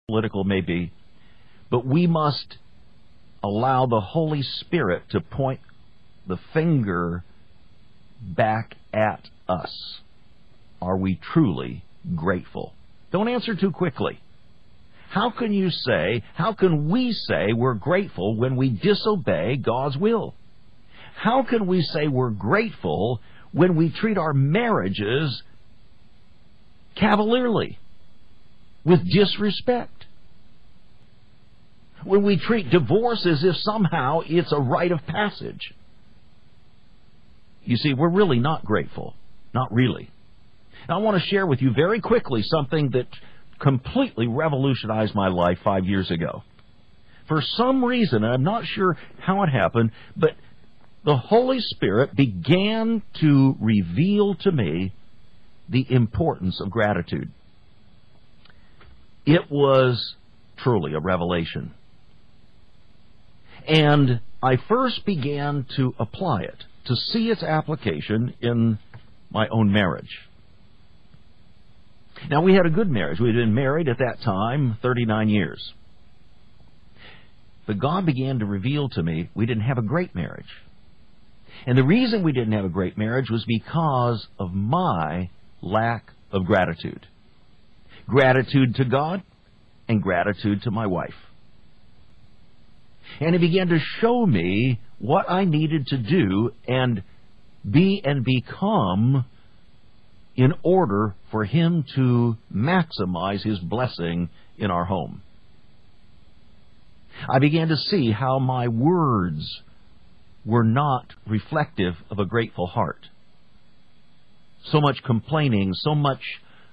political may be, but we must allow the Holy Spirit to point the finger back at us. Are we truly grateful? Don't answer too quickly. How can we say we're grateful when we disobey God's will? How can we say we're grateful when we treat our marriages cavalierly, with disrespect? When we treat divorce as if somehow it's a rite of passage? You see, we're really not grateful. Not really. Now, I want to share with you very quickly something that completely revolutionized my life 5 years ago. For some reason, I'm not sure how it happened, but the Holy Spirit began to reveal to me the importance of gratitude. It was truly a revelation. And I first began to apply it, to see its application in my own marriage. Now, we had a good marriage. We had been married at that time 39 years. But God began to reveal to me we didn't have a great marriage. And the reason we didn't have a great marriage was because of my lack of gratitude. Gratitude to God and gratitude to my wife. And He began to show me what I needed to do and be and become in order for Him to maximize His blessing in our home. I began to see how my words were not reflective of a grateful heart. So much complaining, so much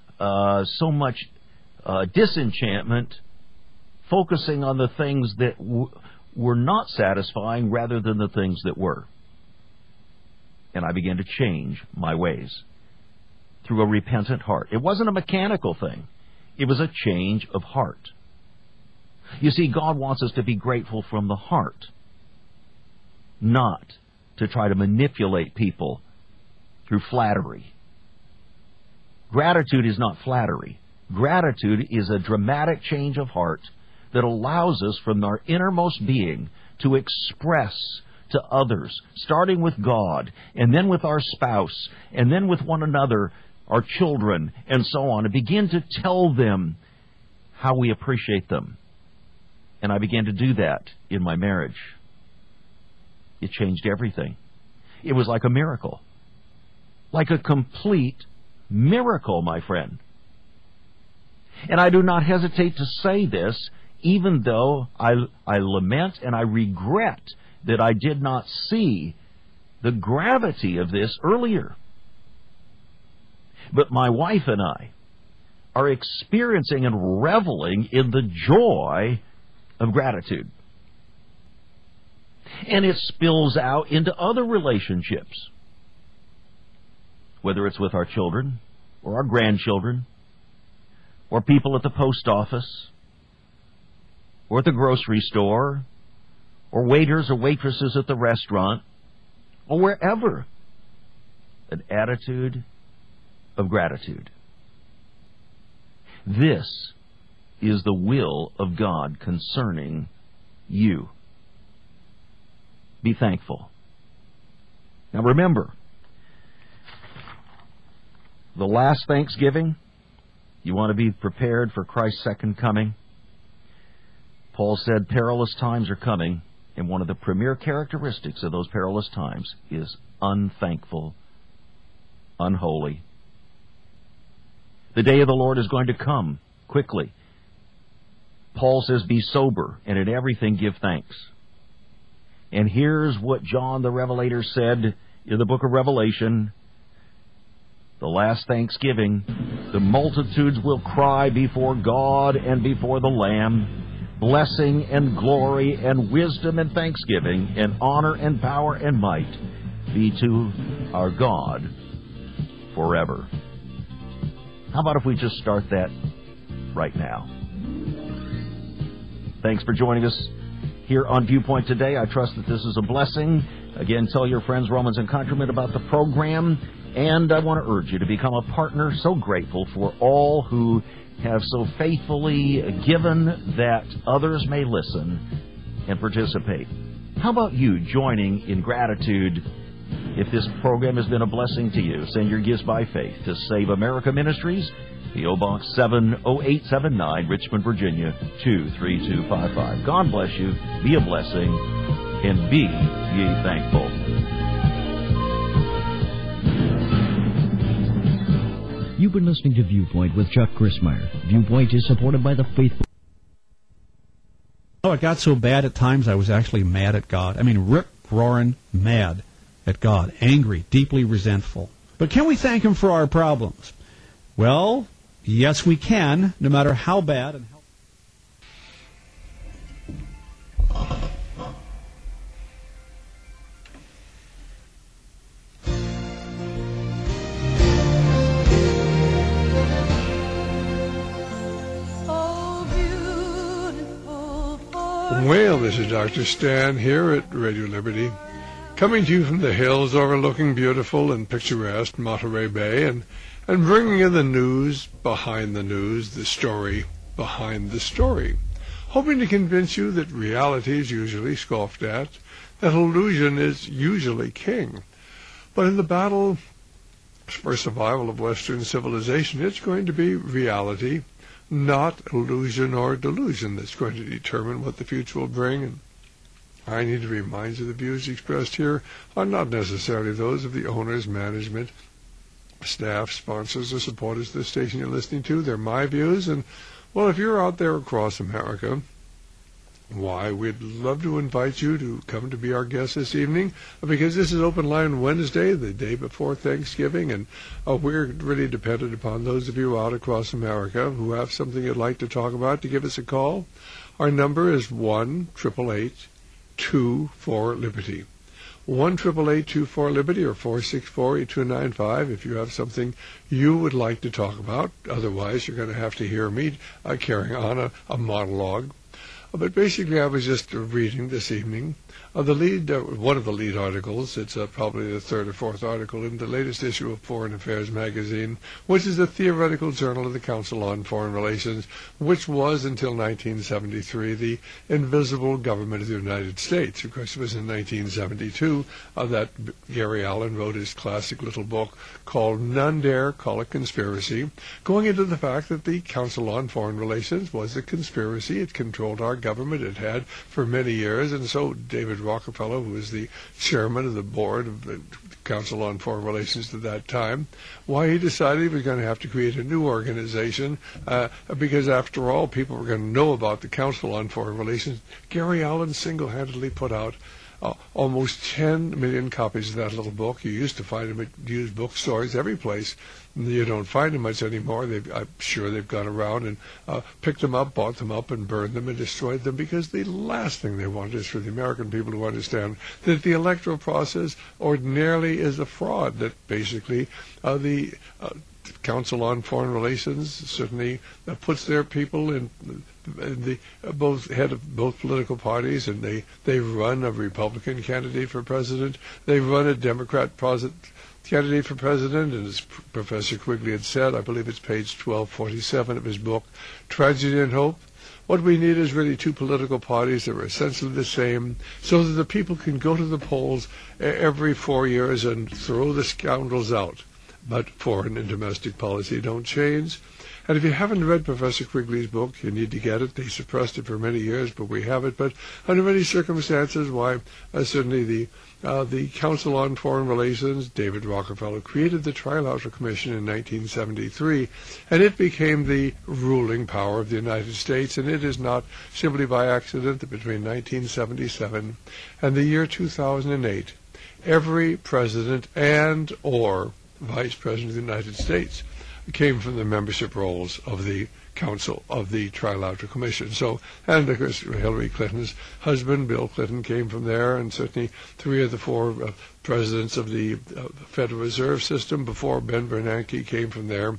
disenchantment, focusing on the things that were not satisfying rather than the things that were. And I began to change my ways through a repentant heart. It wasn't a mechanical thing. It was a change of heart. You see, God wants us to be grateful from the heart, not to try to manipulate people through flattery. Gratitude is not flattery. Gratitude is a dramatic change of heart that allows us from our innermost being to express to others, starting with God, and then with our spouse, and then with one another, our children, and so on, and begin to tell them how we appreciate them. And I began to do that in my marriage. It changed everything. It was like a miracle. Like a complete miracle, my friend. And I do not hesitate to say this, even though I lament and I regret that I did not see the gravity of this earlier. But my wife and I are experiencing and reveling in the joy of gratitude. And it spills out into other relationships, whether it's with our children or our grandchildren or people at the post office or at the grocery store or waiters or waitresses at the restaurant or wherever. An attitude of gratitude. This is the will of God concerning you. Be thankful. Now remember, the last Thanksgiving, you want to be prepared for Christ's second coming. Paul said perilous times are coming, and one of the premier characteristics of those perilous times is unthankful, unholy. The day of the Lord is going to come quickly. Paul says, be sober, and in everything give thanks. And here's what John the Revelator said in the book of Revelation. The last Thanksgiving, the multitudes will cry before God and before the Lamb, blessing and glory and wisdom and thanksgiving and honor and power and might be to our God forever. How about if we just start that right now? Thanks for joining us here on Viewpoint today. I trust that this is a blessing. Again, tell your friends, Romans and countrymen, about the program. And I want to urge you to become a partner. So grateful for all who have so faithfully given that others may listen and participate. How about you joining in gratitude? If this program has been a blessing to you, send your gifts by faith to Save America Ministries, P.O. Box 70879, Richmond, Virginia, 23255. God bless you, be a blessing, and be ye thankful. You've been listening to Viewpoint with Chuck Crismier. Viewpoint is supported by the faithful. Oh, it got so bad at times I was actually mad at God. I mean, rip-roaring mad at God. Angry, deeply resentful. But can we thank Him for our problems? Well, yes we can, no matter how bad and how... Well, this is Dr. Stan here at Radio Liberty, coming to you from the hills overlooking beautiful and picturesque Monterey Bay, and bringing you the news behind the news, the story behind the story, hoping to convince you that reality is usually scoffed at, that illusion is usually king. But in the battle for survival of Western civilization, it's going to be reality, not illusion or delusion, that's going to determine what the future will bring. And I need to remind you the views expressed here are not necessarily those of the owners, management, staff, sponsors, or supporters of the station you're listening to. They're my views, and, well, if you're out there across America, why, we'd love to invite you to come to be our guest this evening, because this is Open Line Wednesday, the day before Thanksgiving, and we're really dependent upon those of you out across America who have something you'd like to talk about to give us a call. Our number is 1-888-24-LIBERTY. 1-888-24-LIBERTY or 464-8295 if you have something you would like to talk about. Otherwise, you're going to have to hear me carrying on a monologue. But basically, I was just reading this evening the lead, one of the lead articles. It's probably the third or fourth article in the latest issue of Foreign Affairs magazine, which is a theoretical journal of the Council on Foreign Relations, which was until 1973 the invisible government of the United States. Of course, it was in 1972 that Gary Allen wrote his classic little book called None Dare Call It Conspiracy, going into the fact that the Council on Foreign Relations was a conspiracy. It controlled our government. It had for many years, and so David Rockefeller, who was the chairman of the board of the Council on Foreign Relations at that time, why he decided he was going to have to create a new organization because, after all, people were going to know about the Council on Foreign Relations. Gary Allen single-handedly put out almost 10 million copies of that little book. You used to find them at used bookstores every place. You don't find them much anymore. I'm sure they've gone around and picked them up, bought them up, and burned them and destroyed them, because the last thing they want is for the American people to understand that the electoral process ordinarily is a fraud, that basically the Council on Foreign Relations certainly puts their people in the both head of both political parties, and they run a Republican candidate for president, they run a Democrat candidate for president, and as Professor Quigley had said, I believe it's page 1247 of his book, Tragedy and Hope, what we need is really two political parties that are essentially the same, so that the people can go to the polls every 4 years and throw the scoundrels out. But foreign and domestic policy don't change. And if you haven't read Professor Quigley's book, you need to get it. They suppressed it for many years, but we have it. But under many circumstances, why certainly the Council on Foreign Relations, David Rockefeller, created the Trilateral Commission in 1973, and it became the ruling power of the United States. And it is not simply by accident that between 1977 and the year 2008, every president and or vice president of the United States came from the membership roles of the Council of the Trilateral Commission. So, and of course, Hillary Clinton's husband, Bill Clinton, came from there, and certainly 3 of the 4 presidents of the Federal Reserve System before Ben Bernanke came from there.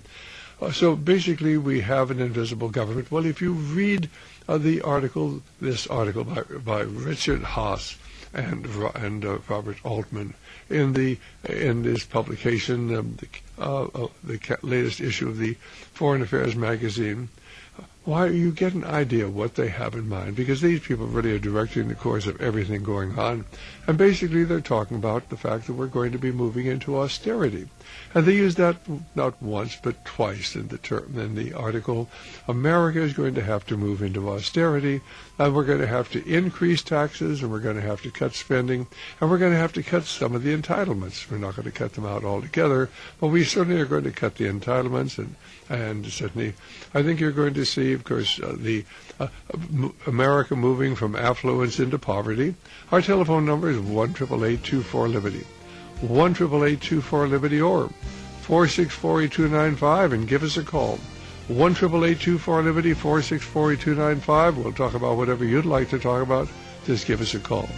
So basically, we have an invisible government. Well, if you read this article by Richard Haass, and Robert Altman in this publication, the latest issue of the Foreign Affairs magazine. Why you get an idea of what they have in mind, because these people really are directing the course of everything going on, and basically they're talking about the fact that we're going to be moving into austerity, and they use that not once but twice in the article. America is going to have to move into austerity, and we're going to have to increase taxes, and we're going to have to cut spending, and we're going to have to cut some of the entitlements. We're not going to cut them out altogether, but we certainly are going to cut the entitlements, and certainly I think you're going to see, of course, America moving from affluence into poverty. Our telephone number is 1-888-24-LIBERTY, 1-888-24-LIBERTY, or 464-8295, and give us a call. 1-888-24-LIBERTY, 464-8295. We'll talk about whatever you'd like to talk about. Just give us a call.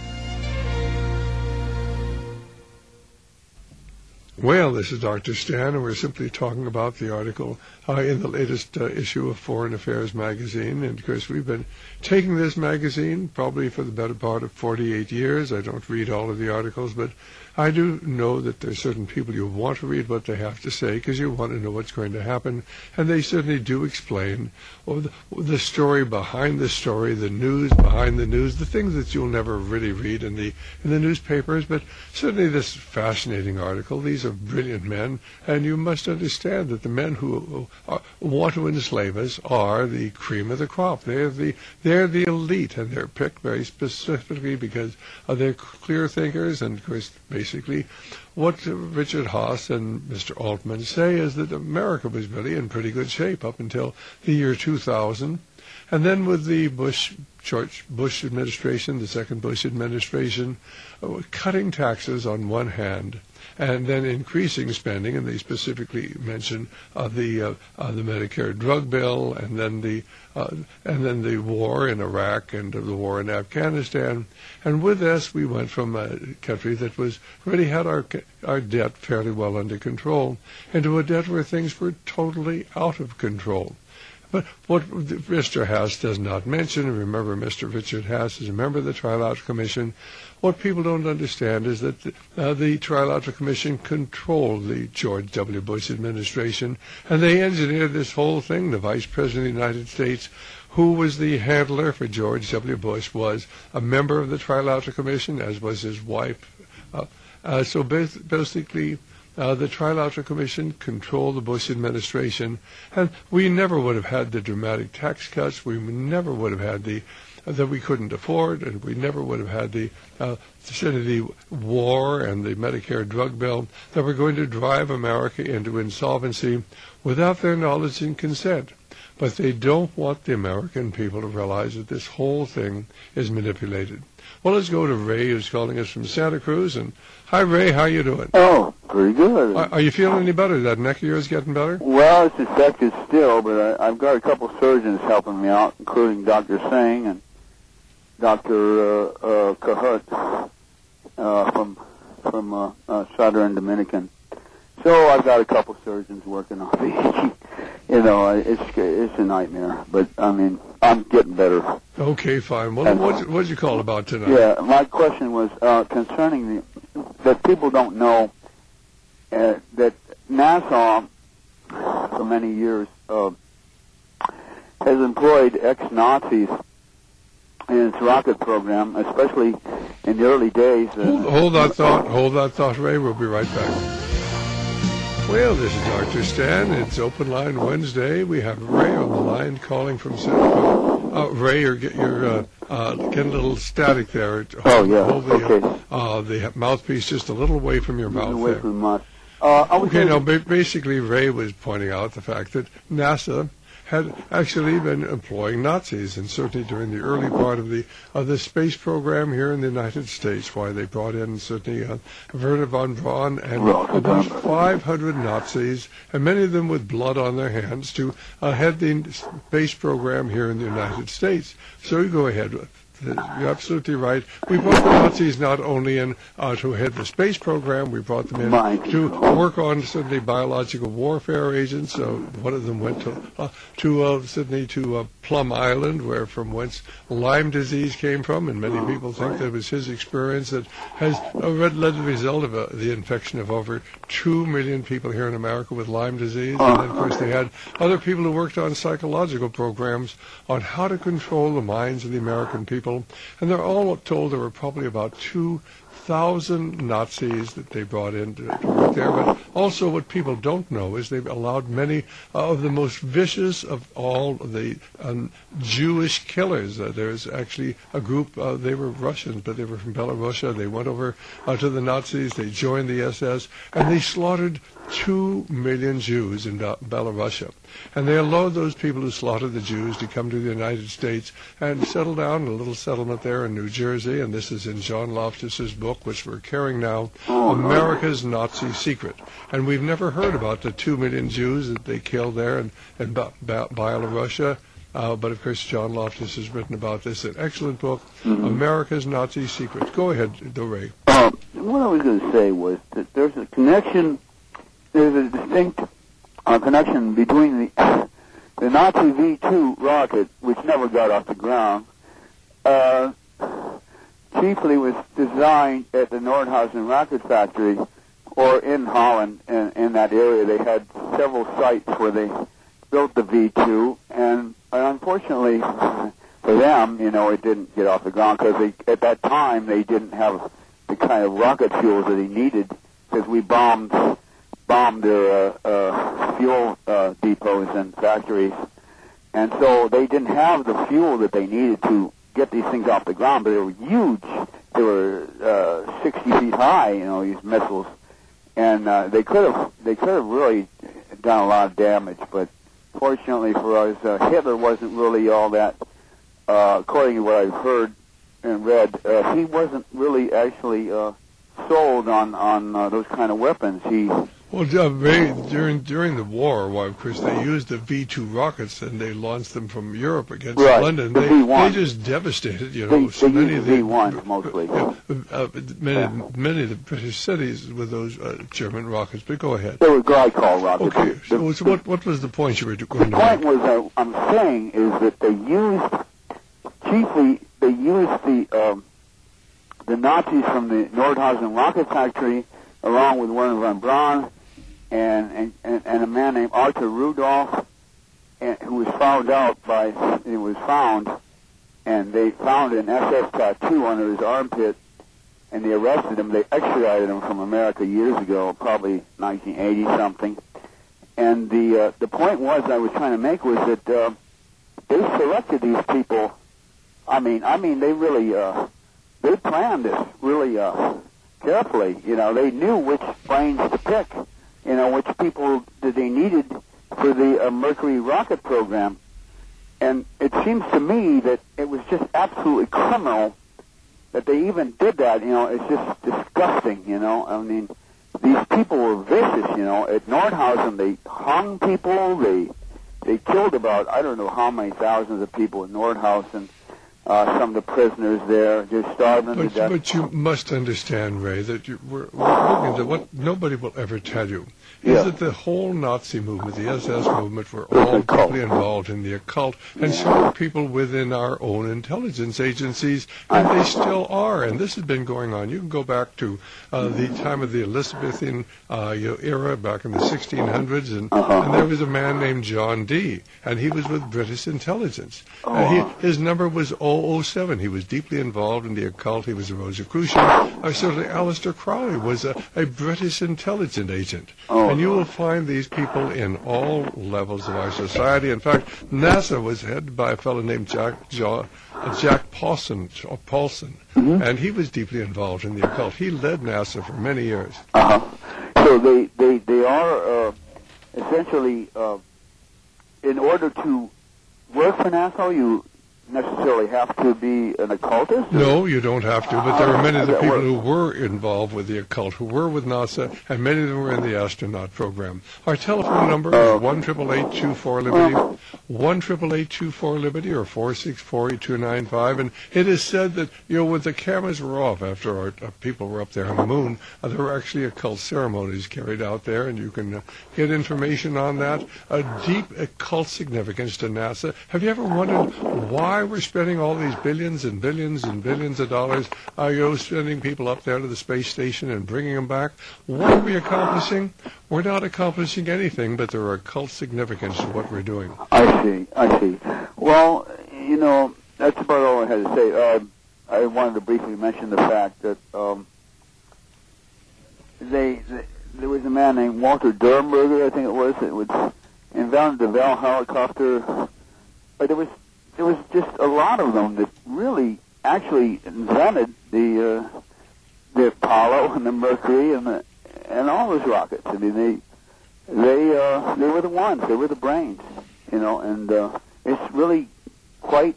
Well, this is Dr. Stan, and we're simply talking about the article in the latest issue of Foreign Affairs magazine. And, of course, we've been taking this magazine probably for the better part of 48 years. I don't read all of the articles, but I do know that there's certain people you want to read what they have to say because you want to know what's going to happen. And they certainly do explain the story behind the story, the news behind the news, the things that you'll never really read in the newspapers. But certainly this fascinating article, these are brilliant men, and you must understand that the men who want to enslave us are the cream of the crop. They're the elite, and they're picked very specifically because they're clear thinkers. And of course, basically, what Richard Haas and Mr. Altman say is that America was really in pretty good shape up until the year 2000, and then with the George Bush administration, the second Bush administration, cutting taxes on one hand, and then increasing spending, and they specifically mention the Medicare drug bill, and then the war in Iraq and the war in Afghanistan. And with this, we went from a country that was really had our debt fairly well under control into a debt where things were totally out of control. But what Mr. Haas does not mention, and remember Mr. Richard Haas is a member of the Trilateral Commission, what people don't understand is that the Trilateral Commission controlled the George W. Bush administration, and they engineered this whole thing. The Vice President of the United States, who was the handler for George W. Bush, was a member of the Trilateral Commission, as was his wife. So basically, the Trilateral Commission controlled the Bush administration, and we never would have had the dramatic tax cuts. We never would have had that we couldn't afford, and we never would have had the war and the Medicare drug bill that were going to drive America into insolvency without their knowledge and consent. But they don't want the American people to realize that this whole thing is manipulated. Well, let's go to Ray, who's calling us from Santa Cruz. And hi, Ray, how you doing? Oh, pretty good. Are you feeling any better? Is that neck of yours getting better? Well, it's affected still, but I've got a couple surgeons helping me out, including Dr. Singh and Dr. Kahut from Southern Dominican. So I've got a couple surgeons working on me. It's a nightmare, but I mean, I'm getting better. Okay, fine. Well, what'd you call about tonight? Yeah, my question was concerning that people don't know that NASA for many years has employed ex-Nazis in its rocket program, especially in the early days. Hold that thought, Ray. We'll be right back. Well, this is Dr. Stan. It's Open Line Wednesday. We have Ray on the line calling from Central. Ray, you're getting a little static there. Oh, yeah. Hold the mouthpiece just a little away from your mouth. Away from my basically, Ray was pointing out the fact that NASA had actually been employing Nazis, and certainly during the early part of the space program here in the United States, why they brought in certainly Wernher von Braun and about 500 Nazis, and many of them with blood on their hands, to head the space program here in the United States. So you go ahead with You're absolutely right. We brought the Nazis not only in to head the space program, we brought them in to work on certainly biological warfare agents. One of them went to Sydney to Plum Island, from whence Lyme disease came from, and many people think that it was his experience that has led to the result of the infection of over 2 million people here in America with Lyme disease. And then, of course, they had other people who worked on psychological programs on how to control the minds of the American people. And they're all told there were probably about 2,000 Nazis that they brought in to work there. But also what people don't know is they've allowed many of the most vicious of all the Jewish killers. There's actually a group, they were Russians, but they were from Belarus. They went over to the Nazis, they joined the SS, and they slaughtered 2 million Jews in Belarus. And they allowed those people who slaughtered the Jews to come to the United States and settle down in a little settlement there in New Jersey. And this is in John Loftus's book, which we're carrying now, America's Nazi Secret. And we've never heard about the 2 million Jews that they killed there in Belarus. But, of course, John Loftus has written about this, an excellent book, America's Nazi Secret. Go ahead, Ray. What I was going to say was that there's a connection, there's a distinct connection between the Nazi V-2 rocket, which never got off the ground, chiefly was designed at the Nordhausen rocket factory, or in Holland, in that area. They had several sites where they built the V-2, and unfortunately for them, it didn't get off the ground, because at that time they didn't have the kind of rocket fuels that they needed, because we bombed their fuel depots and factories, and so they didn't have the fuel that they needed to get these things off the ground. But they were huge. They were 60 feet high, these missiles, and they could have really done a lot of damage. But fortunately for us, Hitler wasn't really all that. According to what I've heard and read, he wasn't really actually sold on those kind of weapons. Well, during the war, of course, they used the V-2 rockets, and they launched them from Europe against London. They just devastated, They so many used of the V-1s mostly. Many of the British cities with those German rockets. But go ahead. They were glycol rockets. Okay. So what was the point you were going to make? The point was, I'm saying, is that they used the Nazis from the Nordhausen rocket factory, along with Werner von Braun, and a man named Arthur Rudolph, who was found and they found an SS tattoo under his armpit, and they arrested him. They extradited him from America years ago, probably 1980 something. And the point I was trying to make was that they selected these people. I mean, they really they planned this really carefully. They knew which brains to pick. Which people that they needed for the Mercury rocket program. And it seems to me that it was just absolutely criminal that they even did that. It's just disgusting, I mean, these people were vicious, At Nordhausen, they hung people. They killed about, I don't know how many thousands of people at Nordhausen. Some of the prisoners there just starving to death. But you must understand, Ray, that we're looking at what nobody will ever tell you is that the whole Nazi movement, the SS movement, were all deeply involved in the occult, and so were people within our own intelligence agencies, and they still are. And this has been going on. You can go back to the time of the Elizabethan era, back in the 1600s, and there was a man named John Dee, and he was with British intelligence. His number was 007. He was deeply involved in the occult. He was a Rosicrucian. Certainly, Aleister Crowley was a British intelligence agent. And you will find these people in all levels of our society. In fact, NASA was headed by a fellow named Jack Paulson, and he was deeply involved in the occult. He led NASA for many years. So they are essentially, in order to work for NASA, necessarily have to be an occultist? No, you don't have to, but there are many of the people who were involved with the occult, who were with NASA, and many of them were in the astronaut program. Our telephone number is 1-888-24-LIBERTY, 1-888-24-LIBERTY, or 464-8295, and it is said that, when the cameras were off after our people were up there on the moon, there were actually occult ceremonies carried out there, and you can get information on that. A deep occult significance to NASA. Have you ever wondered why we're spending all these billions and billions and billions of dollars, sending people up there to the space station and bringing them back? What are we accomplishing? We're not accomplishing anything, but there are occult significance to what we're doing. I see. Well, that's about all I had to say. I wanted to briefly mention the fact that there was a man named Walter Durenberger, I think it was, invented the Bell helicopter. There was just a lot of them that really actually invented the Apollo and the Mercury and all those rockets. I mean, they were the ones. They were the brains, and it's really quite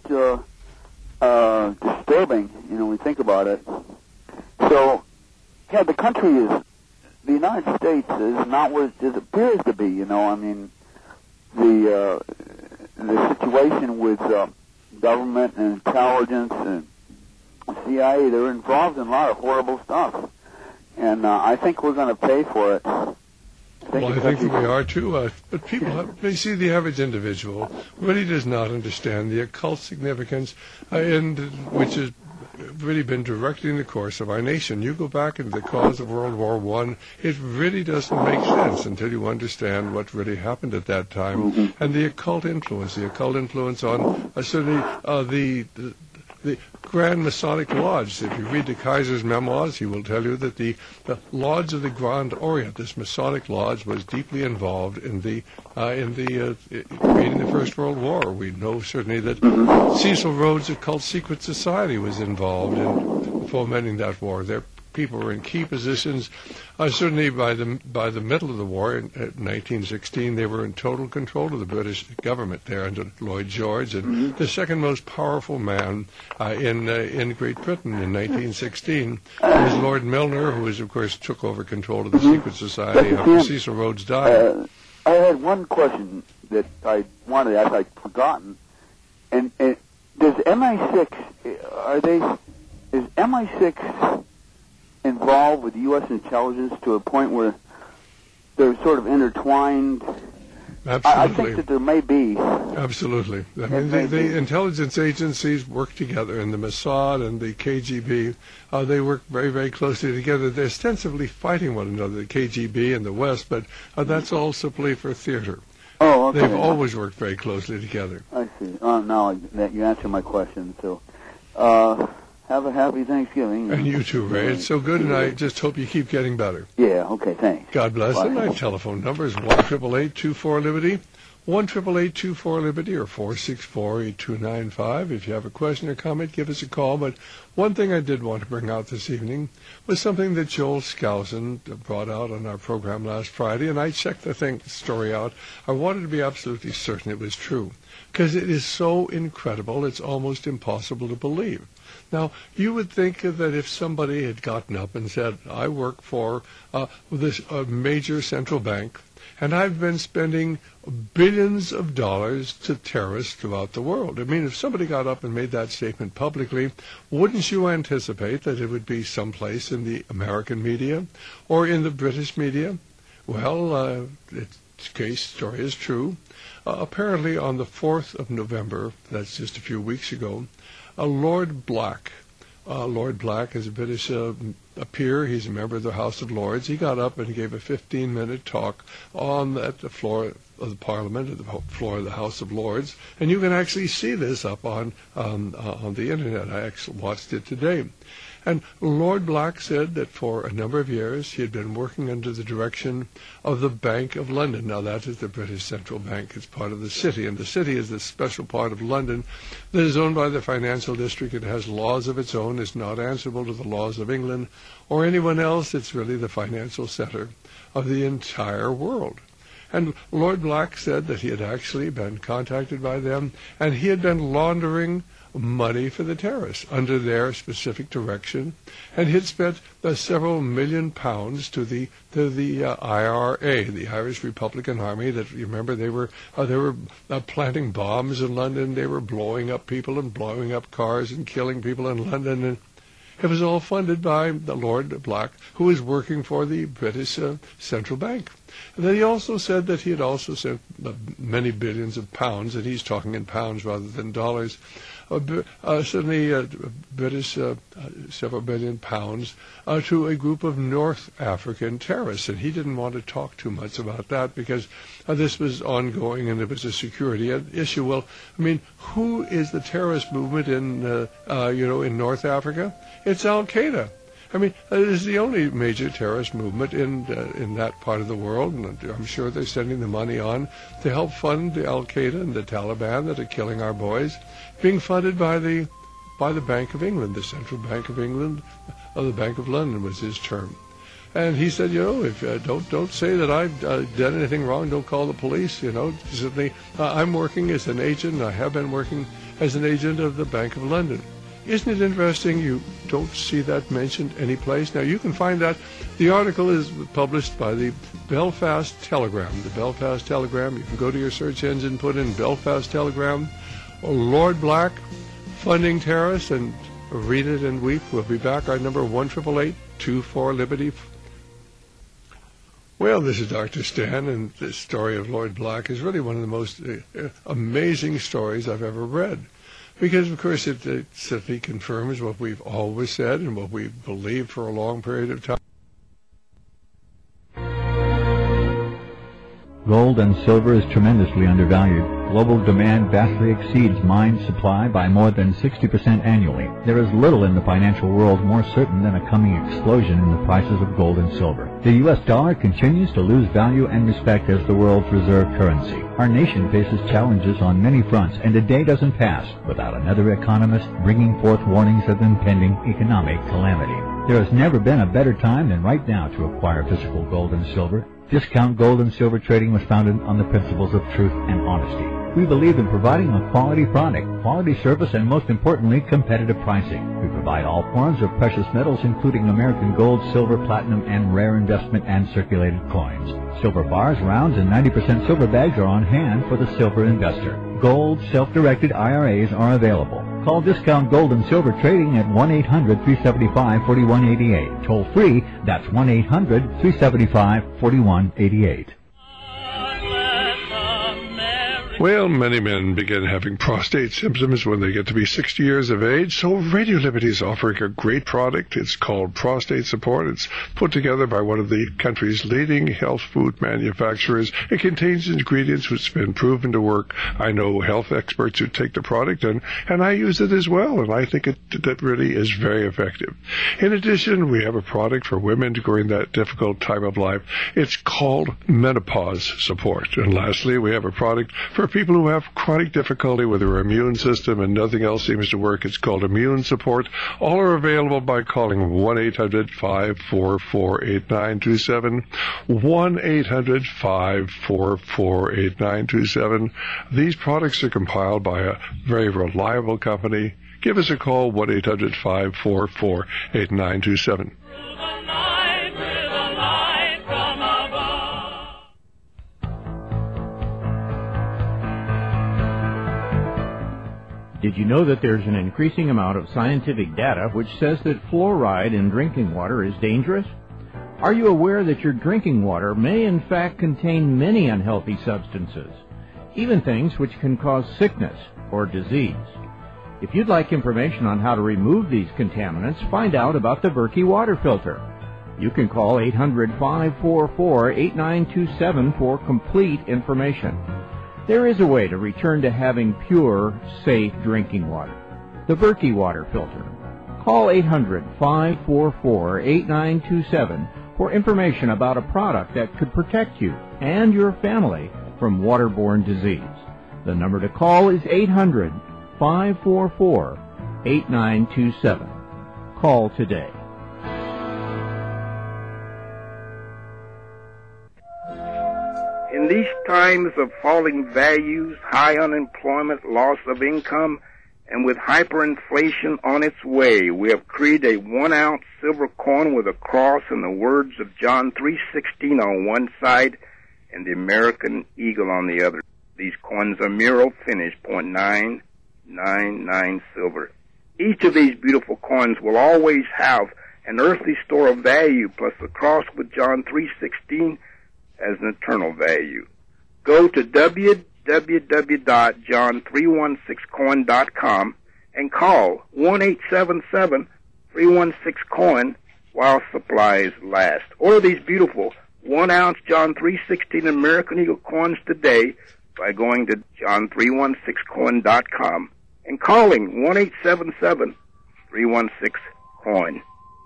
disturbing, when you think about it. So, yeah, the United States is not what it appears to be. I mean, the situation with government and intelligence and CIA, they're involved in a lot of horrible stuff. And I think we're going to pay for it. I think we are too. But people, they see the average individual really does not understand the occult significance, which has really been directing the course of our nation. You go back into the cause of World War I, it really doesn't make sense until you understand what really happened at that time. Mm-hmm. And the occult influence on certainly the Grand Masonic Lodge. If you read the Kaiser's memoirs, he will tell you that the Lodge of the Grand Orient, this Masonic Lodge, was deeply involved in creating the First World War. We know certainly that Cecil Rhodes' Occult Secret Society was involved in fomenting that war. Their people were in key positions. Certainly by the middle of the war, in 1916, they were in total control of the British government there under Lloyd George, and the second most powerful man in Great Britain in 1916 was Lord Milner, who of course took over control of the Secret Society after Cecil Rhodes died. I had one question that I wanted to ask, I'd forgotten, and does MI6 is MI6 involved with U.S. intelligence to a point where they're sort of intertwined? Absolutely. I think that there may be. Absolutely. I mean, the intelligence agencies work together, and the Mossad and the KGB, they work very, very closely together. They're ostensibly fighting one another, the KGB and the West, but that's all simply for theater. Oh, okay. They've always worked very closely together. I see. Now that you answered my question, so have a happy Thanksgiving. And you too, Ray. It's so good, and I just hope you keep getting better. Yeah, okay, thanks. God bless. Bye. And my telephone number is 1-888-24-LIBERTY, 1-888-24-LIBERTY, or 464-8295. If you have a question or comment, give us a call. But one thing I did want to bring out this evening was something that Joel Skousen brought out on our program last Friday, and I checked the story out. I wanted to be absolutely certain it was true, because it is so incredible, it's almost impossible to believe. Now, you would think that if somebody had gotten up and said, I work for this major central bank, and I've been spending billions of dollars to terrorists throughout the world. I mean, if somebody got up and made that statement publicly, wouldn't you anticipate that it would be someplace in the American media or in the British media? Well, its case story is true. Apparently on the 4th of November, that's just a few weeks ago, Lord Black is a British peer. He's a member of the House of Lords. He got up and gave a 15-minute talk at the floor of the Parliament, at the floor of the House of Lords, and you can actually see this up on the internet. I actually watched it today. And Lord Black said that for a number of years he had been working under the direction of the Bank of London. Now, that is the British Central Bank. It's part of the city, and the city is this special part of London that is owned by the financial district. It has laws of its own. It's not answerable to the laws of England or anyone else. It's really the financial center of the entire world. And Lord Black said that he had actually been contacted by them, and he had been laundering money for the terrorists under their specific direction, and he'd spent several million pounds to the IRA, the Irish Republican Army. That, you remember, they were planting bombs in London. They were blowing up people and blowing up cars and killing people in London, and it was all funded by the Lord Black, who was working for the British Central Bank. And then he also said that he had also sent many billions of pounds, and he's talking in pounds rather than dollars, certainly British several billion pounds to a group of North African terrorists. And he didn't want to talk too much about that because this was ongoing and it was a security issue. Well, I mean, who is the terrorist movement in North Africa? It's Al-Qaeda. I mean, it is the only major terrorist movement in that part of the world, and I'm sure they're sending the money on to help fund the Al-Qaeda and the Taliban that are killing our boys, being funded by the Bank of England, the Central Bank of England, or the Bank of London was his term. And he said, if don't say that I've done anything wrong, don't call the police. Certainly I'm working as an agent. I have been working as an agent of the Bank of London. Isn't it interesting you don't see that mentioned anyplace? Now, you can find that. The article is published by the Belfast Telegram. The Belfast Telegram, you can go to your search engine, put in Belfast Telegram, or Lord Black, funding terrorists, and read it and weep. We'll be back. Our number 1-888-24-LIBERTY. Well, this is Dr. Stan, and the story of Lord Black is really one of the most amazing stories I've ever read. Because, of course, it simply confirms what we've always said and what we've believed for a long period of time. Gold and silver is tremendously undervalued. Global demand vastly exceeds mine supply by more than 60% annually. There is little in the financial world more certain than a coming explosion in the prices of gold and silver. The U.S. dollar continues to lose value and respect as the world's reserve currency. Our nation faces challenges on many fronts, and a day doesn't pass without another economist bringing forth warnings of impending economic calamity. There has never been a better time than right now to acquire physical gold and silver. Discount Gold and Silver Trading was founded on the principles of truth and honesty. We believe in providing a quality product, quality service, and most importantly, competitive pricing. We provide all forms of precious metals, including American gold, silver, platinum, and rare investment and circulated coins. Silver bars, rounds, and 90% silver bags are on hand for the silver investor. Gold self-directed IRAs are available. Call Discount Gold and Silver Trading at 1-800-375-4188. Toll free, that's 1-800-375-4188. Well, many men begin having prostate symptoms when they get to be 60 years of age, so Radio Liberty is offering a great product. It's called Prostate Support. It's put together by one of the country's leading health food manufacturers. It contains ingredients which have been proven to work. I know health experts who take the product, and I use it as well, and I think that really is very effective. In addition, we have a product for women during that difficult time of life. It's called Menopause Support. And lastly, we have a product for people who have chronic difficulty with their immune system and nothing else seems to work. It's called Immune Support. All are available by calling 1-800-544-8927, 1-800-544-8927. These products are compiled by a very reliable company. Give us a call, 1-800-544-8927. Did you know that there's an increasing amount of scientific data which says that fluoride in drinking water is dangerous? Are you aware that your drinking water may in fact contain many unhealthy substances, even things which can cause sickness or disease? If you'd like information on how to remove these contaminants, find out about the Berkey water filter. You can call 800-544-8927 for complete information. There is a way to return to having pure, safe drinking water. The Berkey water filter. Call 800-544-8927 for information about a product that could protect you and your family from waterborne disease. The number to call is 800-544-8927. Call today. In these times of falling values, high unemployment, loss of income, And with hyperinflation on its way, we have created a 1-ounce silver coin with a cross and the words of John 3:16 on one side and the American eagle on the other. These coins are Miro finished, 0.999 silver. Each of these beautiful coins will always have an earthly store of value plus the cross with John 3:16 as an eternal value. Go to www.john316coin.com and call 1-877-316-COIN while supplies last. Order these beautiful 1-ounce John 3:16 American Eagle coins today by going to john316coin.com and calling 1-877-316-COIN.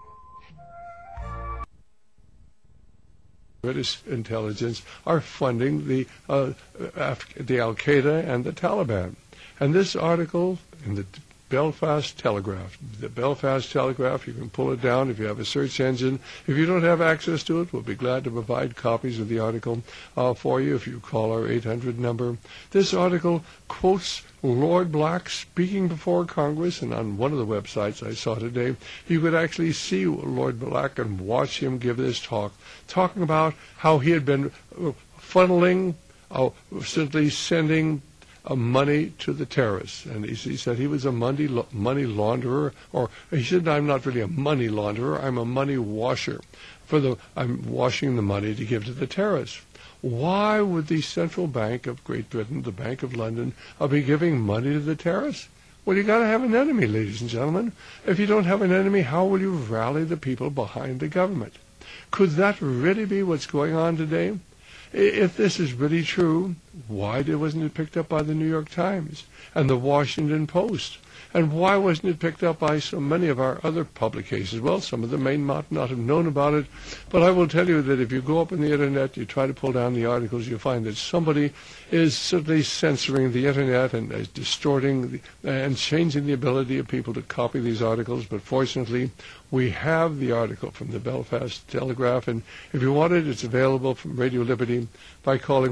British intelligence are funding the Al-Qaeda and the Taliban. And this article in the Belfast Telegraph, you can pull it down if you have a search engine. If you don't have access to it, we'll be glad to provide copies of the article for you if you call our 800 number. This article quotes Lord Black speaking before Congress, and on one of the websites I saw today, you could actually see Lord Black and watch him give this talk, talking about how he had been funneling, simply sending money to the terrorists. And he said he was a money launderer, or he said, I'm not really a money launderer, I'm a money washer. I'm washing the money to give to the terrorists. Why would the Central Bank of Great Britain, the Bank of London, be giving money to the terrorists? Well, you got to have an enemy, ladies and gentlemen. If you don't have an enemy, how will you rally the people behind the government? Could that really be what's going on today? If this is really true, why wasn't it picked up by the New York Times and the Washington Post? And why wasn't it picked up by so many of our other publications? Well, some of them may not have known about it, but I will tell you that if you go up on the Internet, you try to pull down the articles, you'll find that somebody is certainly censoring the Internet and is distorting and changing the ability of people to copy these articles. But fortunately, we have the article from the Belfast Telegraph, and if you want it, it's available from Radio Liberty by calling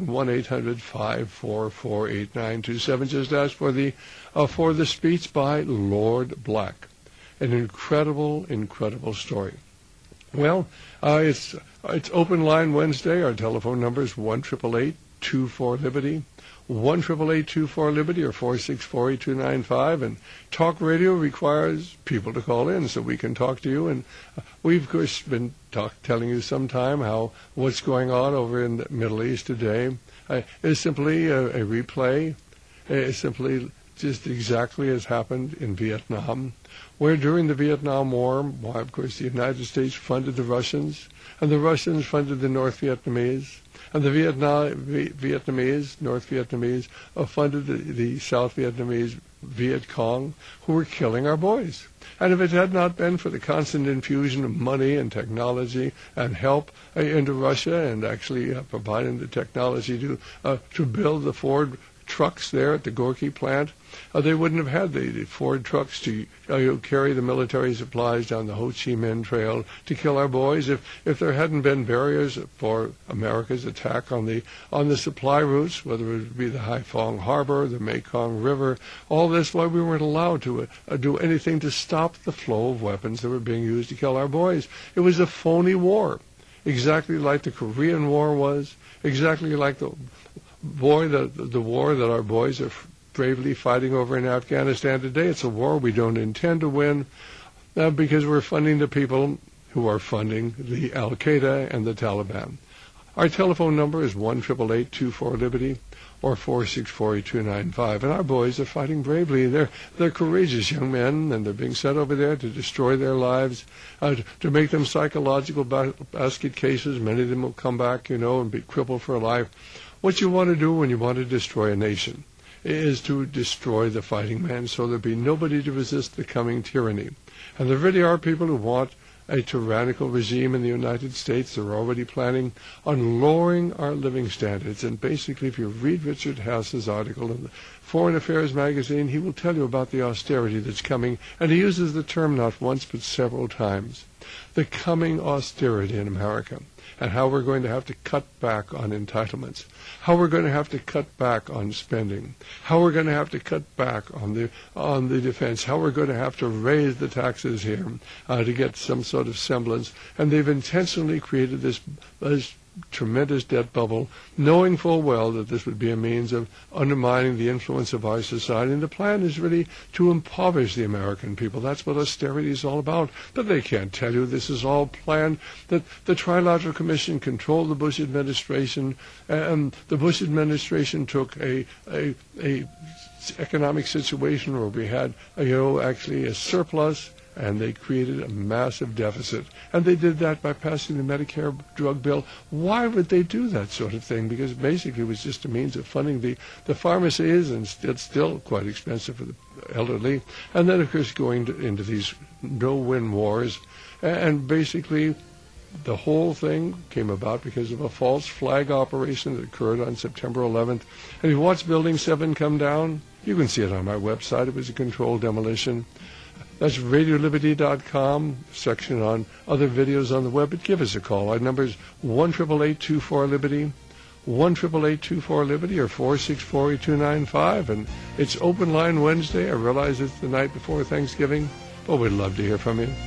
1-800-544-8927. Just ask for the speech by Lord Black. An incredible, incredible story. Well, it's Open Line Wednesday. Our telephone number is 1-888-24-LIBERTY. 1-888-24-LIBERTY or 464-8295. And talk radio requires people to call in so we can talk to you. And we've, of course, been telling you sometime how what's going on over in the Middle East today is simply a replay. It's simply just exactly as happened in Vietnam, where during the Vietnam War, of course, the United States funded the Russians, and the Russians funded the North Vietnamese, and the North Vietnamese, funded the South Vietnamese Viet Cong, who were killing our boys. And if it had not been for the constant infusion of money and technology and help into Russia, and actually providing the technology to build the Ford trucks there at the Gorky plant, they wouldn't have had the Ford trucks to carry the military supplies down the Ho Chi Minh Trail to kill our boys. If there hadn't been barriers for America's attack on the supply routes, whether it would be the Haiphong Harbor, the Mekong River, all this, why we weren't allowed to do anything to stop the flow of weapons that were being used to kill our boys. It was a phony war, exactly like the Korean War was, exactly like the war that our boys are bravely fighting over in Afghanistan today. It's a war we don't intend to win because we're funding the people who are funding the Al-Qaeda and the Taliban. Our telephone number is 1-888-24-LIBERTY or 464-8295. And our boys are fighting bravely. They're courageous young men, and they're being sent over there to destroy their lives, to make them psychological basket cases. Many of them will come back, and be crippled for life. What you want to do when you want to destroy a nation is to destroy the fighting man so there'll be nobody to resist the coming tyranny. And there really are people who want a tyrannical regime in the United States. They're already planning on lowering our living standards. And basically, if you read Richard Haass's article in the Foreign Affairs magazine, he will tell you about the austerity that's coming. And he uses the term not once but several times. the coming austerity in America, and how we're going to have to cut back on entitlements, how we're going to have to cut back on spending, how we're going to have to cut back on the defense, how we're going to have to raise the taxes here to get some sort of semblance. And they've intentionally created this tremendous debt bubble, knowing full well that this would be a means of undermining the influence of our society. And the plan is really to impoverish the American people. That's what austerity is all about. But they can't tell you this is all planned, that the Trilateral Commission controlled the Bush administration, and the Bush administration took a economic situation where we had, actually a surplus, and they created a massive deficit. And they did that by passing the Medicare drug bill. Why would they do that sort of thing? Because basically it was just a means of funding the pharmacies, and it's still quite expensive for the elderly. And then, of course, going into these no-win wars. And basically the whole thing came about because of a false flag operation that occurred on September 11th. And if you watch Building 7 come down, you can see it on my website. It was a controlled demolition. That's RadioLiberty.com, section on other videos on the web. But give us a call. Our number is 1-888-24-LIBERTY, 1-888-24-LIBERTY, or 464-8295. And it's Open Line Wednesday. I realize it's the night before Thanksgiving, but we'd love to hear from you.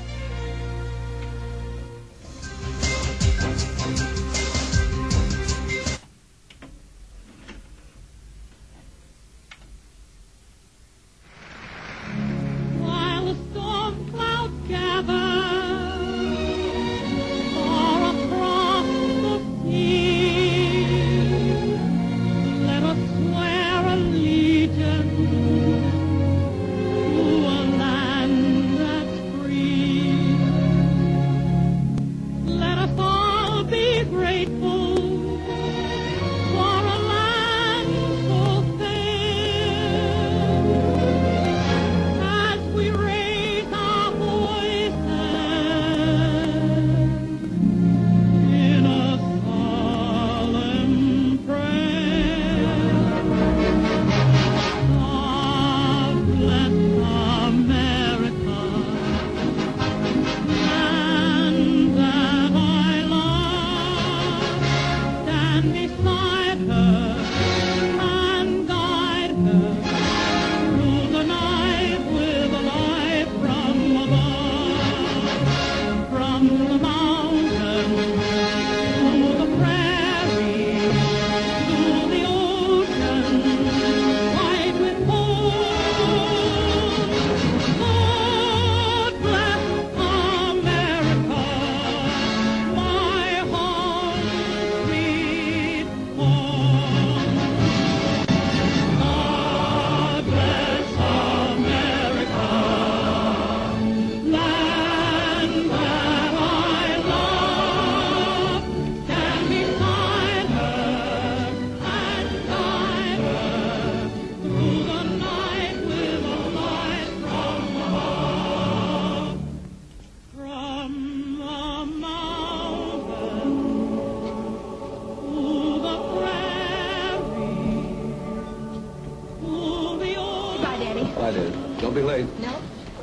Don't be late. No.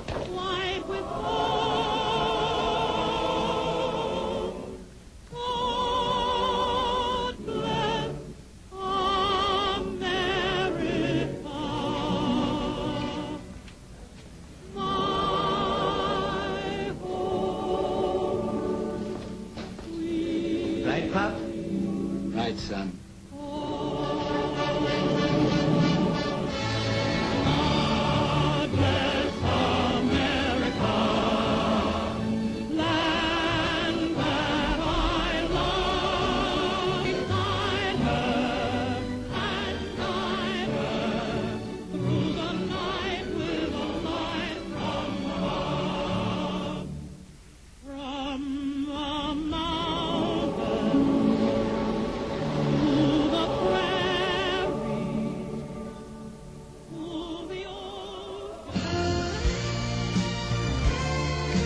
Right, Pop? Right, son.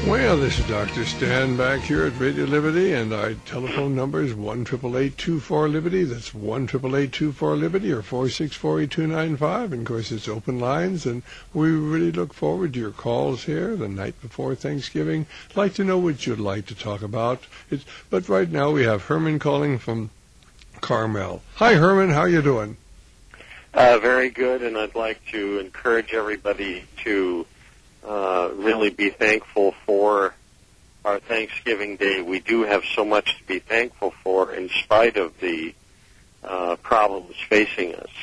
Well, this is Dr. Stan back here at Radio Liberty, and our telephone number is 1-888-24-LIBERTY. That's 1-888-24-LIBERTY or 464-8295. And, of course, it's open lines, and we really look forward to your calls here the night before Thanksgiving. I'd like to know what you'd like to talk about. But right now we have Herman calling from Carmel. Hi, Herman. How you doing? Very good, and I'd like to encourage everybody to really be thankful for our Thanksgiving Day. We do have so much to be thankful for in spite of the problems facing us.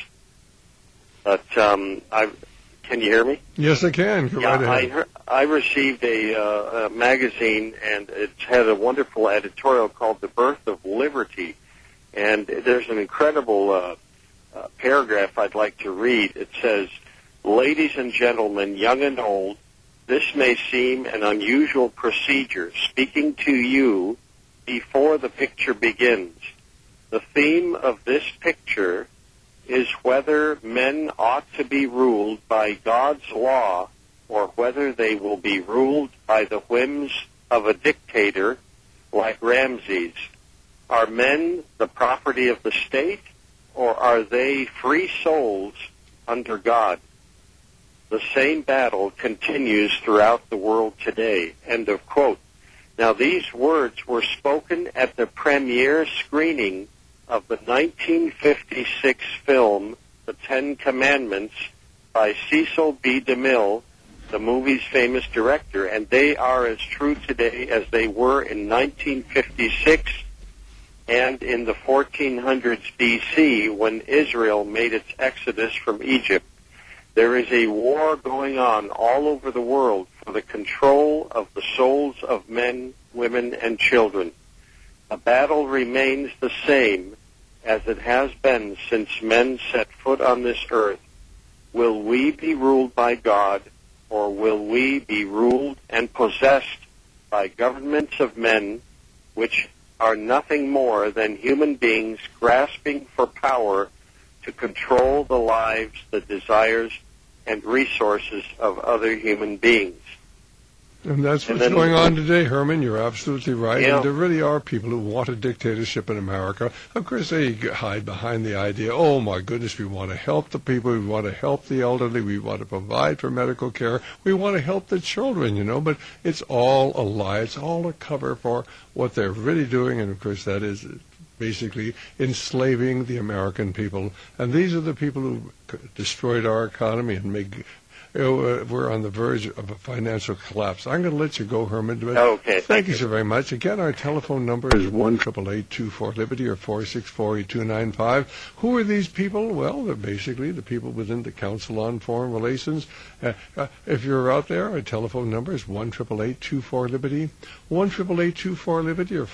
But can you hear me? Yes, I can. Go right ahead. I received a magazine, and it had a wonderful editorial called The Birth of Liberty. And there's an incredible paragraph I'd like to read. It says, "Ladies and gentlemen, young and old, this may seem an unusual procedure, speaking to you before the picture begins. The theme of this picture is whether men ought to be ruled by God's law or whether they will be ruled by the whims of a dictator like Ramses. Are men the property of the state, or are they free souls under God? The same battle continues throughout the world today." End of quote. Now, these words were spoken at the premiere screening of the 1956 film The Ten Commandments by Cecil B. DeMille, the movie's famous director, and they are as true today as they were in 1956 and in the 1400s B.C. when Israel made its exodus from Egypt. There is a war going on all over the world for the control of the souls of men, women, and children. The battle remains the same as it has been since men set foot on this earth. Will we be ruled by God, or will we be ruled and possessed by governments of men, which are nothing more than human beings grasping for power to control the lives, the desires, and resources of other human beings? And that's what's going on today, Herman. You're absolutely right. Yeah. And there really are people who want a dictatorship in America. Of course, they hide behind the idea, oh, my goodness, we want to help the people, we want to help the elderly, we want to provide for medical care, we want to help the children, you know. But it's all a lie. It's all a cover for what they're really doing. And, of course, that is basically enslaving the American people. And these are the people who destroyed our economy and make... we're on the verge of a financial collapse. I'm going to let you go, Herman. Okay. Thank you so very much. Again, our telephone number is 1-888-24-LIBERTY or 464-8295. Who are these people? Well, they're basically the people within the Council on Foreign Relations. If you're out there, our telephone number is 1-888-24-LIBERTY, 1-888-24-LIBERTY or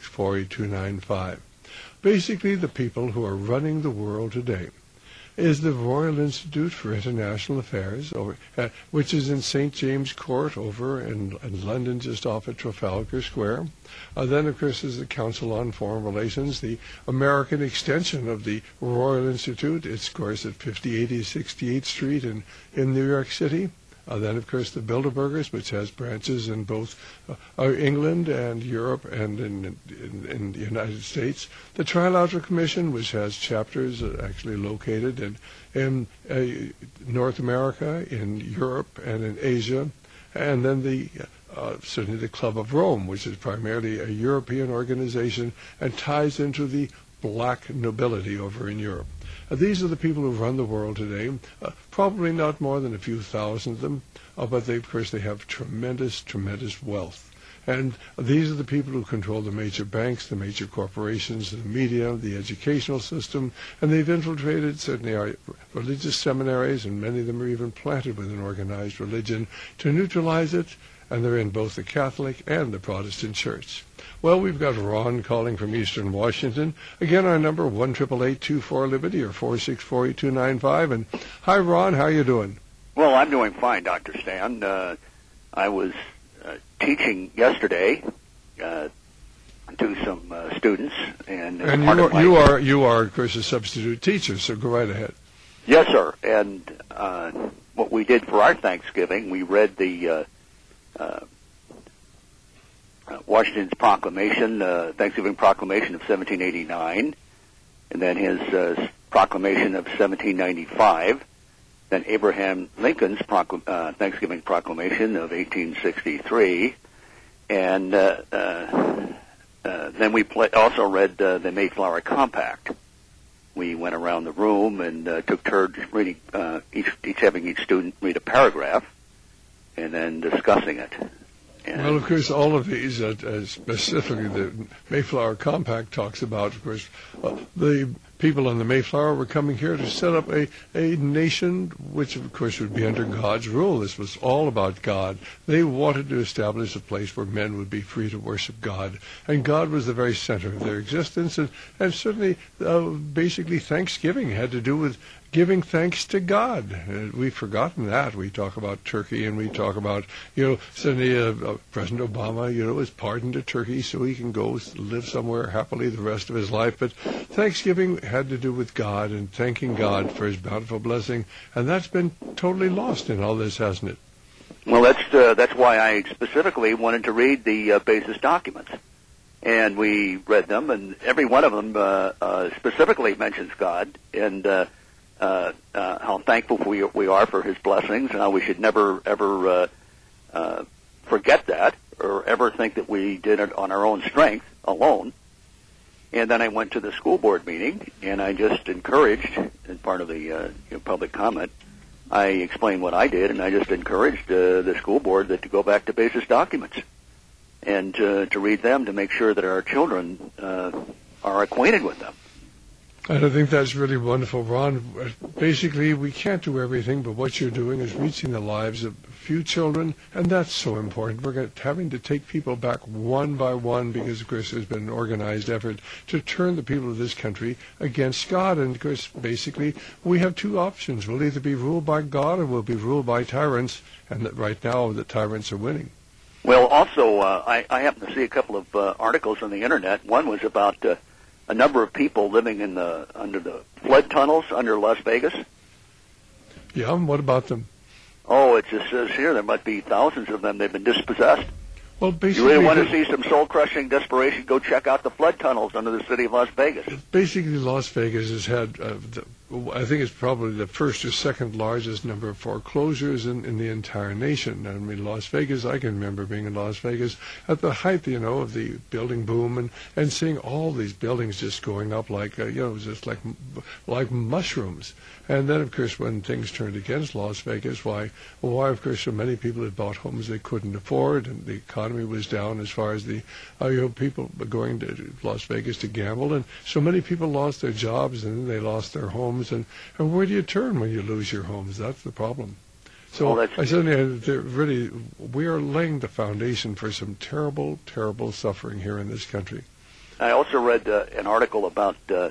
464-8295. Basically, the people who are running the world today is the Royal Institute for International Affairs, which is in St. James Court over in London, just off at Trafalgar Square. Then, of course, is the Council on Foreign Relations, the American extension of the Royal Institute. It's, of course, at 5080 68th Street in New York City. Then, of course, the Bilderbergers, which has branches in both England and Europe and in the United States. The Trilateral Commission, which has chapters actually located in North America, in Europe, and in Asia. And then certainly the Club of Rome, which is primarily a European organization and ties into the black nobility over in Europe. These are the people who run the world today, probably not more than a few thousand of them, but of course they have tremendous, tremendous wealth. And these are the people who control the major banks, the major corporations, the media, the educational system, and they've infiltrated certainly our religious seminaries, and many of them are even planted with an organized religion to neutralize it, and they're in both the Catholic and the Protestant Church. Well, we've got Ron calling from Eastern Washington. Again, our number, 1-888-24-LIBERTY or 464-8295. And hi, Ron, how you doing? Well, I'm doing fine, Dr. Stan. I was teaching yesterday to some students. And you are, of course, a substitute teacher, so go right ahead. Yes, sir. And what we did for our Thanksgiving, we read the Washington's proclamation, Thanksgiving Proclamation of 1789, and then his proclamation of 1795, then Abraham Lincoln's Thanksgiving Proclamation of 1863, and then we also read the Mayflower Compact. We went around the room and took turns reading, having each student read a paragraph, and then discussing it. And well, of course, all of these, specifically the Mayflower Compact talks about, of course, the people on the Mayflower were coming here to set up a nation which, of course, would be under God's rule. This was all about God. They wanted to establish a place where men would be free to worship God. And God was the very center of their existence. And certainly, basically, Thanksgiving had to do with giving thanks to God. We've forgotten that. We talk about Turkey, and we talk about, suddenly President Obama, is pardoned to Turkey so he can go live somewhere happily the rest of his life. But Thanksgiving had to do with God and thanking God for his bountiful blessing, and that's been totally lost in all this, hasn't it? Well, that's why I specifically wanted to read the basis documents. And we read them, and every one of them specifically mentions God, and how thankful we are for his blessings, and how we should never, ever forget that, or ever think that we did it on our own strength alone. And then I went to the school board meeting, and I just encouraged, as part of the public comment, I explained what I did, and I just encouraged the school board to go back to basis documents and to read them to make sure that our children are acquainted with them. And I think that's really wonderful, Ron. Basically, we can't do everything, but what you're doing is reaching the lives of a few children, and that's so important. We're having to take people back one by one because, of course, there's been an organized effort to turn the people of this country against God. And, of course, basically, we have two options. We'll either be ruled by God or we'll be ruled by tyrants, and that right now the tyrants are winning. Well, also, I happened to see a couple of articles on the Internet. One was about a number of people living under the flood tunnels under Las Vegas. Yeah, what about them? Oh, it just says here there might be thousands of them. They've been dispossessed. Well, basically, you really want to see some soul-crushing desperation? Go check out the flood tunnels under the city of Las Vegas. Basically, Las Vegas has had, I think it's probably the first or second largest number of foreclosures in the entire nation. I mean, Las Vegas, I can remember being in Las Vegas at the height, of the building boom and seeing all these buildings just going up like, just like mushrooms. And then, of course, when things turned against Las Vegas, why, of course, so many people had bought homes they couldn't afford, and the economy was down as far as the people going to Las Vegas to gamble, and so many people lost their jobs, and then they lost their homes, and where do you turn when you lose your homes? That's the problem. So I said, really, we are laying the foundation for some terrible, terrible suffering here in this country. I also read an article about the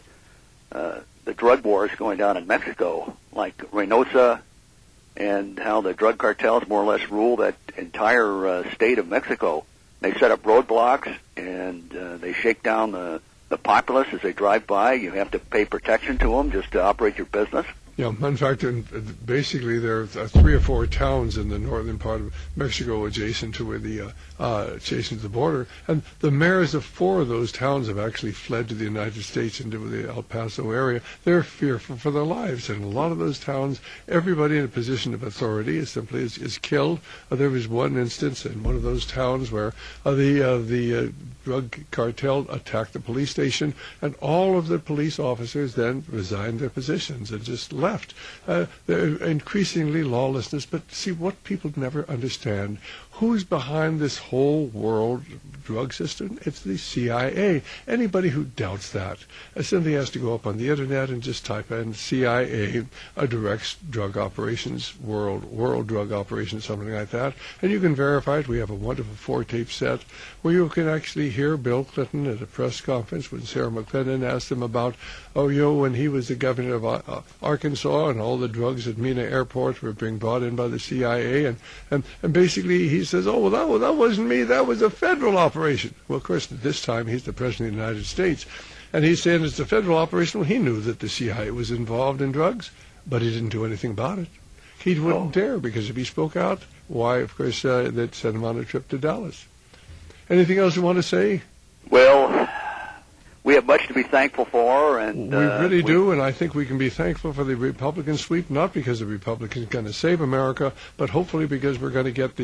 drug wars going down in Mexico, like Reynosa, and how the drug cartels more or less rule that entire state of Mexico. They set up roadblocks, and they shake down the populace as they drive by. You have to pay protection to them just to operate your business. Yeah, in fact, basically there are 3 or 4 towns in the northern part of Mexico adjacent to where adjacent to the border, and the mayors of 4 of those towns have actually fled to the United States into the El Paso area. They're fearful for their lives, and a lot of those towns, everybody in a position of authority is killed. There was one instance in one of those towns where the drug cartel attacked the police station, and all of the police officers then resigned their positions and just left. They're increasingly lawlessness, but see, what people never understand, who's behind this whole world drug system? It's the CIA. Anybody who doubts that simply has to go up on the internet and just type in CIA directs drug operations, world drug operations, something like that, and you can verify it. We have a wonderful 4-tape set where you can actually hear Bill Clinton at a press conference when Sarah McClendon asked him about, when he was the governor of Arkansas and all the drugs at Mena Airport were being brought in by the CIA, and basically he says, that wasn't me, that was a federal operation. Well, of course, at this time he's the President of the United States, and he's saying it's a federal operation. Well, he knew that the CIA was involved in drugs, but he didn't do anything about it. He wouldn't dare, because if he spoke out, why, of course, they'd send him on a trip to Dallas. Anything else you want to say? Well, we have much to be thankful for, and we really do, and I think we can be thankful for the Republican sweep, not because the Republicans are going to save America, but hopefully because we're going to get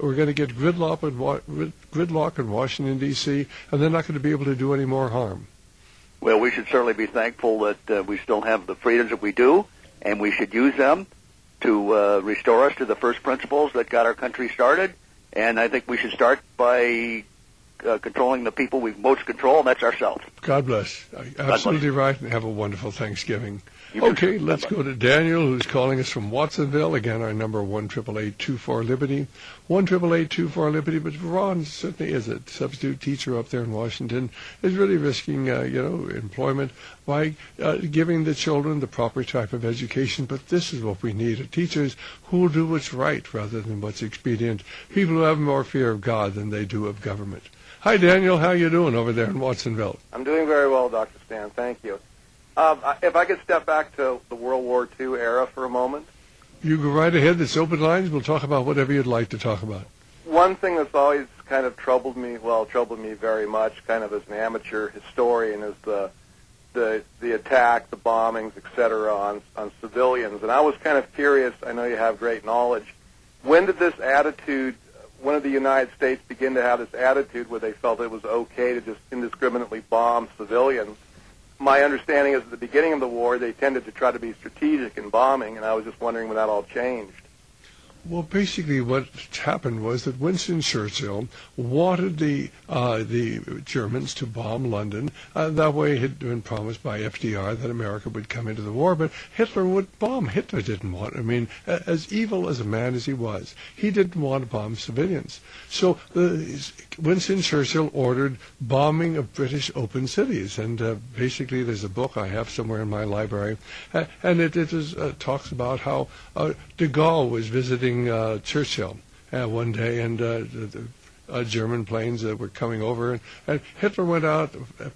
gridlock in Washington D.C., and they're not going to be able to do any more harm. Well, we should certainly be thankful that we still have the freedoms that we do, and we should use them to restore us to the first principles that got our country started. And I think we should start by controlling the people we most control, and that's ourselves. God bless. Absolutely right, and have a wonderful Thanksgiving. Okay, let's go to Daniel, who's calling us from Watsonville. Again, our number 1-888-24-LIBERTY, 1-888-24-LIBERTY. But Ron certainly is a substitute teacher up there in Washington, is really risking, employment by giving the children the proper type of education. But this is what we need, teachers who will do what's right rather than what's expedient, people who have more fear of God than they do of government. Hi, Daniel. How you doing over there in Watsonville? I'm doing very well, Dr. Stan. Thank you. If I could step back to the World War II era for a moment. You go right ahead. It's open lines. We'll talk about whatever you'd like to talk about. One thing that's always kind of troubled me very much, kind of as an amateur historian, is the attack, the bombings, etc., on civilians. And I was kind of curious. I know you have great knowledge. When did this attitude? When did the United States begin to have this attitude where they felt it was okay to just indiscriminately bomb civilians? My understanding is at the beginning of the war, they tended to try to be strategic in bombing, and I was just wondering when that all changed. Well, basically what happened was that Winston Churchill wanted the Germans to bomb London. That way it had been promised by FDR that America would come into the war, but Hitler would bomb. Hitler didn't want, as evil as a man as he was, he didn't want to bomb civilians. So Winston Churchill ordered bombing of British open cities, and basically there's a book I have somewhere in my library, and it talks about how de Gaulle was visiting Churchill one day, and German planes were coming over, and Hitler went out.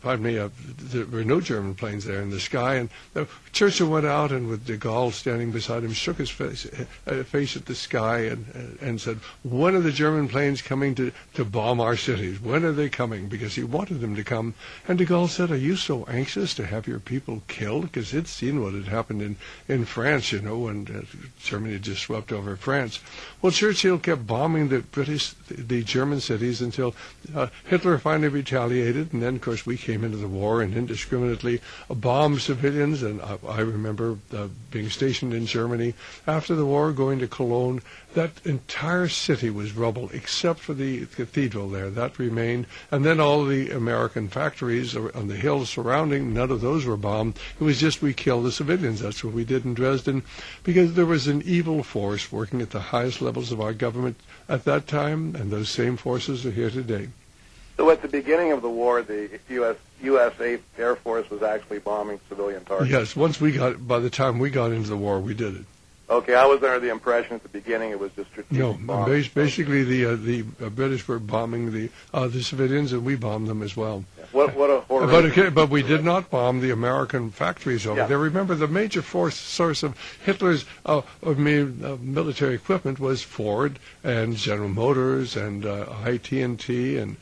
There were no German planes there in the sky, and Churchill went out, and with de Gaulle standing beside him, shook his face at the sky and said, "When are the German planes coming to bomb our cities? When are they coming?" Because he wanted them to come. And de Gaulle said, "Are you so anxious to have your people killed?" Because he'd seen what had happened in France, when Germany had just swept over France. Well, Churchill kept bombing the German cities until Hitler finally retaliated, and then, of course, we came into the war and indiscriminately bombed civilians. And I remember being stationed in Germany after the war, going to Cologne. That entire city was rubble except for the cathedral there. That remained. And then all the American factories on the hills surrounding, none of those were bombed. It was just we killed the civilians. That's what we did in Dresden, because there was an evil force working at the highest levels of our government at that time, and those same forces are here today. So at the beginning of the war, the U.S. Air Force was actually bombing civilian targets? Yes, by the time we got into the war, we did it. Okay, I was under the impression at the begining it was just strategic bombing. Basically the British were bombing the civilians, and we bombed them as well. Yeah. What a horror! But we did not bomb the American factories over there. Remember, the major source of Hitler's military equipment was Ford and General Motors and AT&T and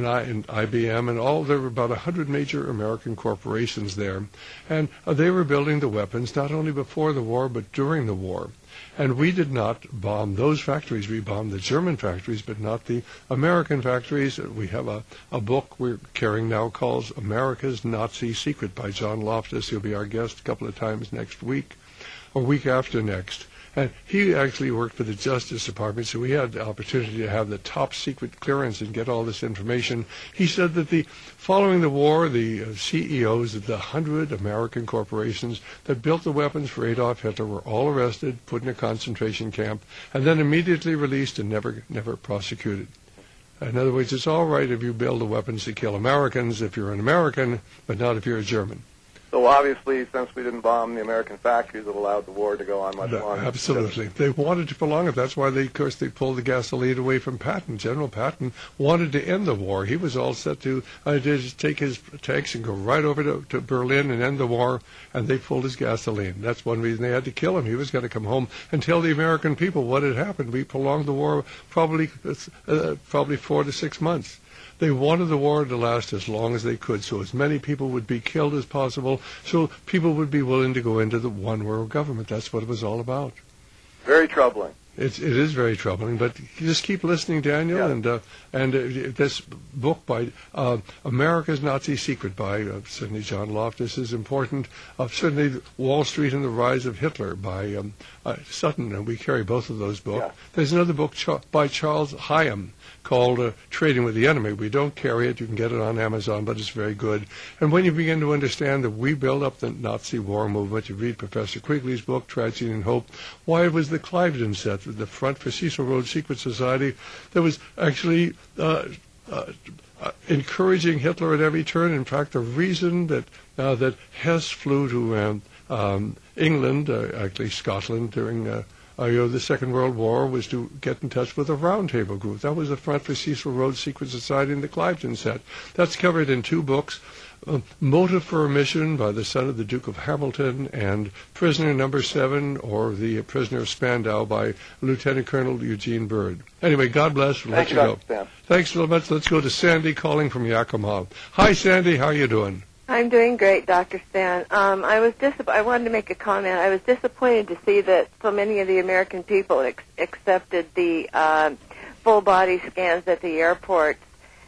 IBM and all. There were about 100 major American corporations there, and they were building the weapons not only before the war but during the war. And we did not bomb those factories. We bombed the German factories, but not the American factories. We have a book we're carrying now called America's Nazi Secret by John Loftus. He'll be our guest a couple of times next week, or week after next. And he actually worked for the Justice Department, so we had the opportunity to have the top secret clearance and get all this information. He said that following the war, the CEOs of the 100 American corporations that built the weapons for Adolf Hitler were all arrested, put in a concentration camp, and then immediately released and never prosecuted. In other words, it's all right if you build the weapons to kill Americans if you're an American, but not if you're a German. So obviously, since we didn't bomb the American factories, it allowed the war to go on much longer. Absolutely. They wanted to prolong it. That's why, of course, they pulled the gasoline away from Patton. General Patton wanted to end the war. He was all set to just take his tanks and go right over to Berlin and end the war, and they pulled his gasoline. That's one reason they had to kill him. He was going to come home and tell the American people what had happened. We prolonged the war probably 4 to 6 months. They wanted the war to last as long as they could, so as many people would be killed as possible, so people would be willing to go into the one world government. That's what it was all about. Very troubling. It is very troubling, but just keep listening, Daniel, and this book by America's Nazi Secret by certainly John Loftus is important. Certainly Wall Street and the Rise of Hitler by Sutton, and we carry both of those books. Yeah. There's another book by Charles Hyam called Trading with the Enemy. We don't carry it. You can get it on Amazon, but it's very good. And when you begin to understand that we built up the Nazi war movement, you read Professor Quigley's book, Tragedy and Hope, why it was the Cliveden set, the Front for Cecil Rhodes Secret Society, that was actually encouraging Hitler at every turn. In fact, the reason that Hess flew to England, actually Scotland, during the Second World War was to get in touch with a roundtable group. That was the Front for Cecil Rhodes Secret Society and the Cliveden set. That's covered in 2 books, Motive for a Mission by the son of the Duke of Hamilton, and Prisoner Number 7, or The Prisoner of Spandau by Lieutenant Colonel Eugene Byrd. Anyway, God bless. We'll let you go. Stan. Thanks so much. Let's go to Sandy calling from Yakima. Hi, Sandy. How are you doing? I'm doing great, Dr. Stan. I wanted to make a comment. I was disappointed to see that so many of the American people accepted the full body scans at the airports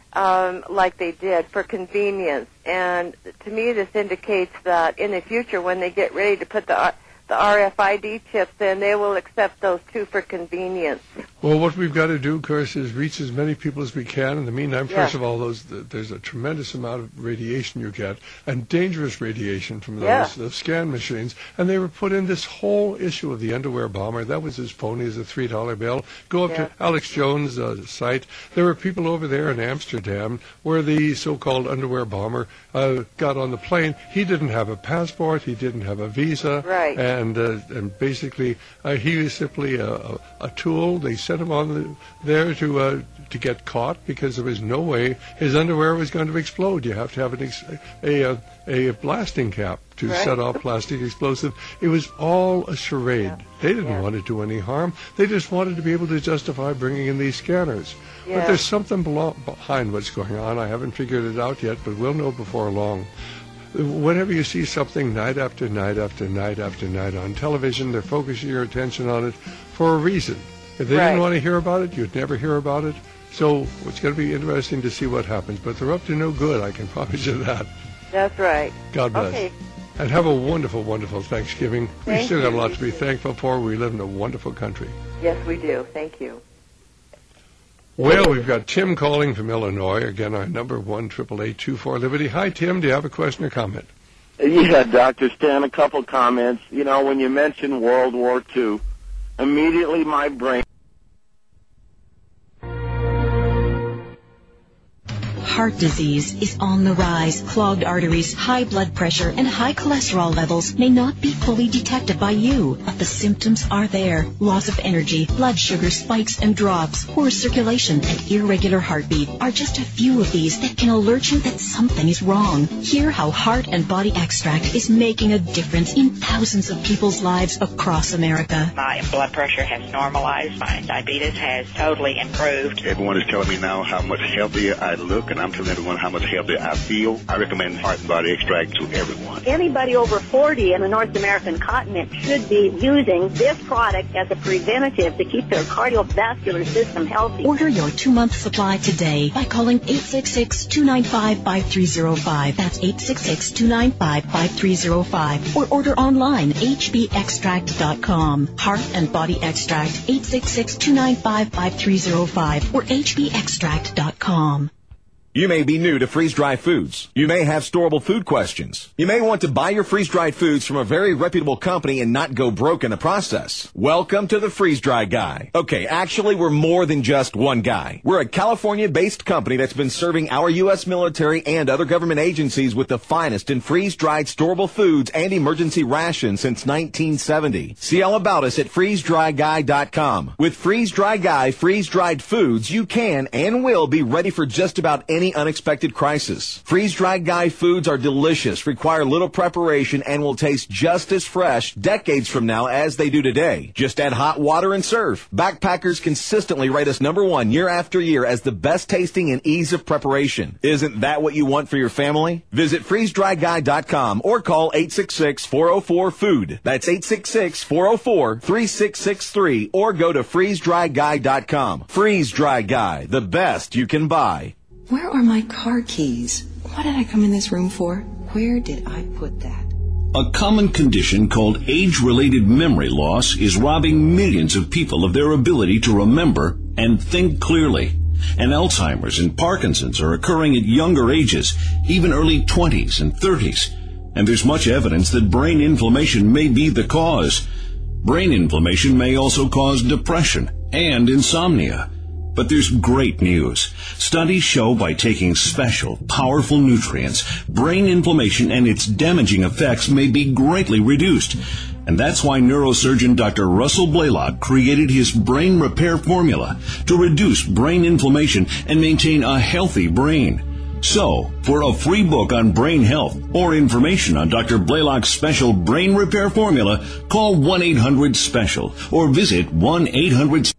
like they did for convenience. And to me, this indicates that in the future, when they get ready to put the RFID chips in, they will accept those too for convenience. Well, what we've got to do, of course, is reach as many people as we can. In the meantime, first of all, there's a tremendous amount of radiation you get, and dangerous radiation from those scan machines. And they were put in this whole issue of the underwear bomber. That was as phony as a $3 bill. Go up to Alex Jones' site. There were people over there in Amsterdam where the so-called underwear bomber got on the plane. He didn't have a passport. He didn't have a visa. Right. And basically, he was simply a tool. They sent him on there to get caught because there was no way his underwear was going to explode. You have to have a blasting cap to set off plastic explosive. It was all a charade. Yeah. They didn't want to do any harm. They just wanted to be able to justify bringing in these scanners. Yeah. But there's something behind what's going on. I haven't figured it out yet, but we'll know before long. Whenever you see something night after night after night after night on television, they're focusing your attention on it for a reason. If they didn't want to hear about it, you'd never hear about it. So it's going to be interesting to see what happens. But they're up to no good, I can promise you that. That's right. God bless. Okay. And have a wonderful, wonderful Thanksgiving. We've still got a lot to be thankful for. We live in a wonderful country. Yes, we do. Thank you. Well, we've got Tim calling from Illinois. Again, our number 1-888-24-LIBERTY. Hi, Tim. Do you have a question or comment? Yeah, Dr. Stan, a couple comments. You know, when you mentioned World War II, immediately my brain... Heart disease is on the rise. Clogged arteries, high blood pressure, and high cholesterol levels may not be fully detected by you, but the symptoms are there. Loss of energy, blood sugar spikes and drops, poor circulation, and irregular heartbeat are just a few of these that can alert you that something is wrong. Hear how Heart and Body Extract is making a difference in thousands of people's lives across America. My blood pressure has normalized. My diabetes has totally improved. Everyone is telling me now how much healthier I look, and I'm telling everyone how much healthier I feel. I recommend Heart and Body Extract to everyone. Anybody over 40 in the North American continent should be using this product as a preventative to keep their cardiovascular system healthy. Order your 2-month supply today by calling 866-295-5305. That's 866-295-5305. Or order online, hbextract.com. Heart and Body Extract, 866-295-5305 or hbextract.com. You may be new to freeze-dried foods. You may have storable food questions. You may want to buy your freeze-dried foods from a very reputable company and not go broke in the process. Welcome to the Freeze-Dry Guy. Okay, actually, we're more than just one guy. We're a California-based company that's been serving our U.S. military and other government agencies with the finest in freeze-dried storable foods and emergency rations since 1970. See all about us at freezedryguy.com. With Freeze-Dry Guy freeze-dried foods, you can and will be ready for just about any unexpected crisis. Freeze-Dry Guy foods are delicious, require little preparation, and will taste just as fresh decades from now as they do today. Just add hot water and serve. Backpackers consistently rate us #1 year after year as the best tasting and ease of preparation. Isn't that what you want for your family? Visit freezedryguy.com or call 866-404-FOOD. That's 866-404-3663 or go to freezedryguy.com. Freeze-Dry Guy, the best you can buy. Where are my car keys? What did I come in this room for? Where did I put that? A common condition called age-related memory loss is robbing millions of people of their ability to remember and think clearly. And Alzheimer's and Parkinson's are occurring at younger ages, even early 20s and 30s. And there's much evidence that brain inflammation may be the cause. Brain inflammation may also cause depression and insomnia. But there's great news. Studies show by taking special, powerful nutrients, brain inflammation and its damaging effects may be greatly reduced. And that's why neurosurgeon Dr. Russell Blaylock created his brain repair formula to reduce brain inflammation and maintain a healthy brain. So, for a free book on brain health or information on Dr. Blaylock's special brain repair formula, call 1-800-SPECIAL or visit 1-800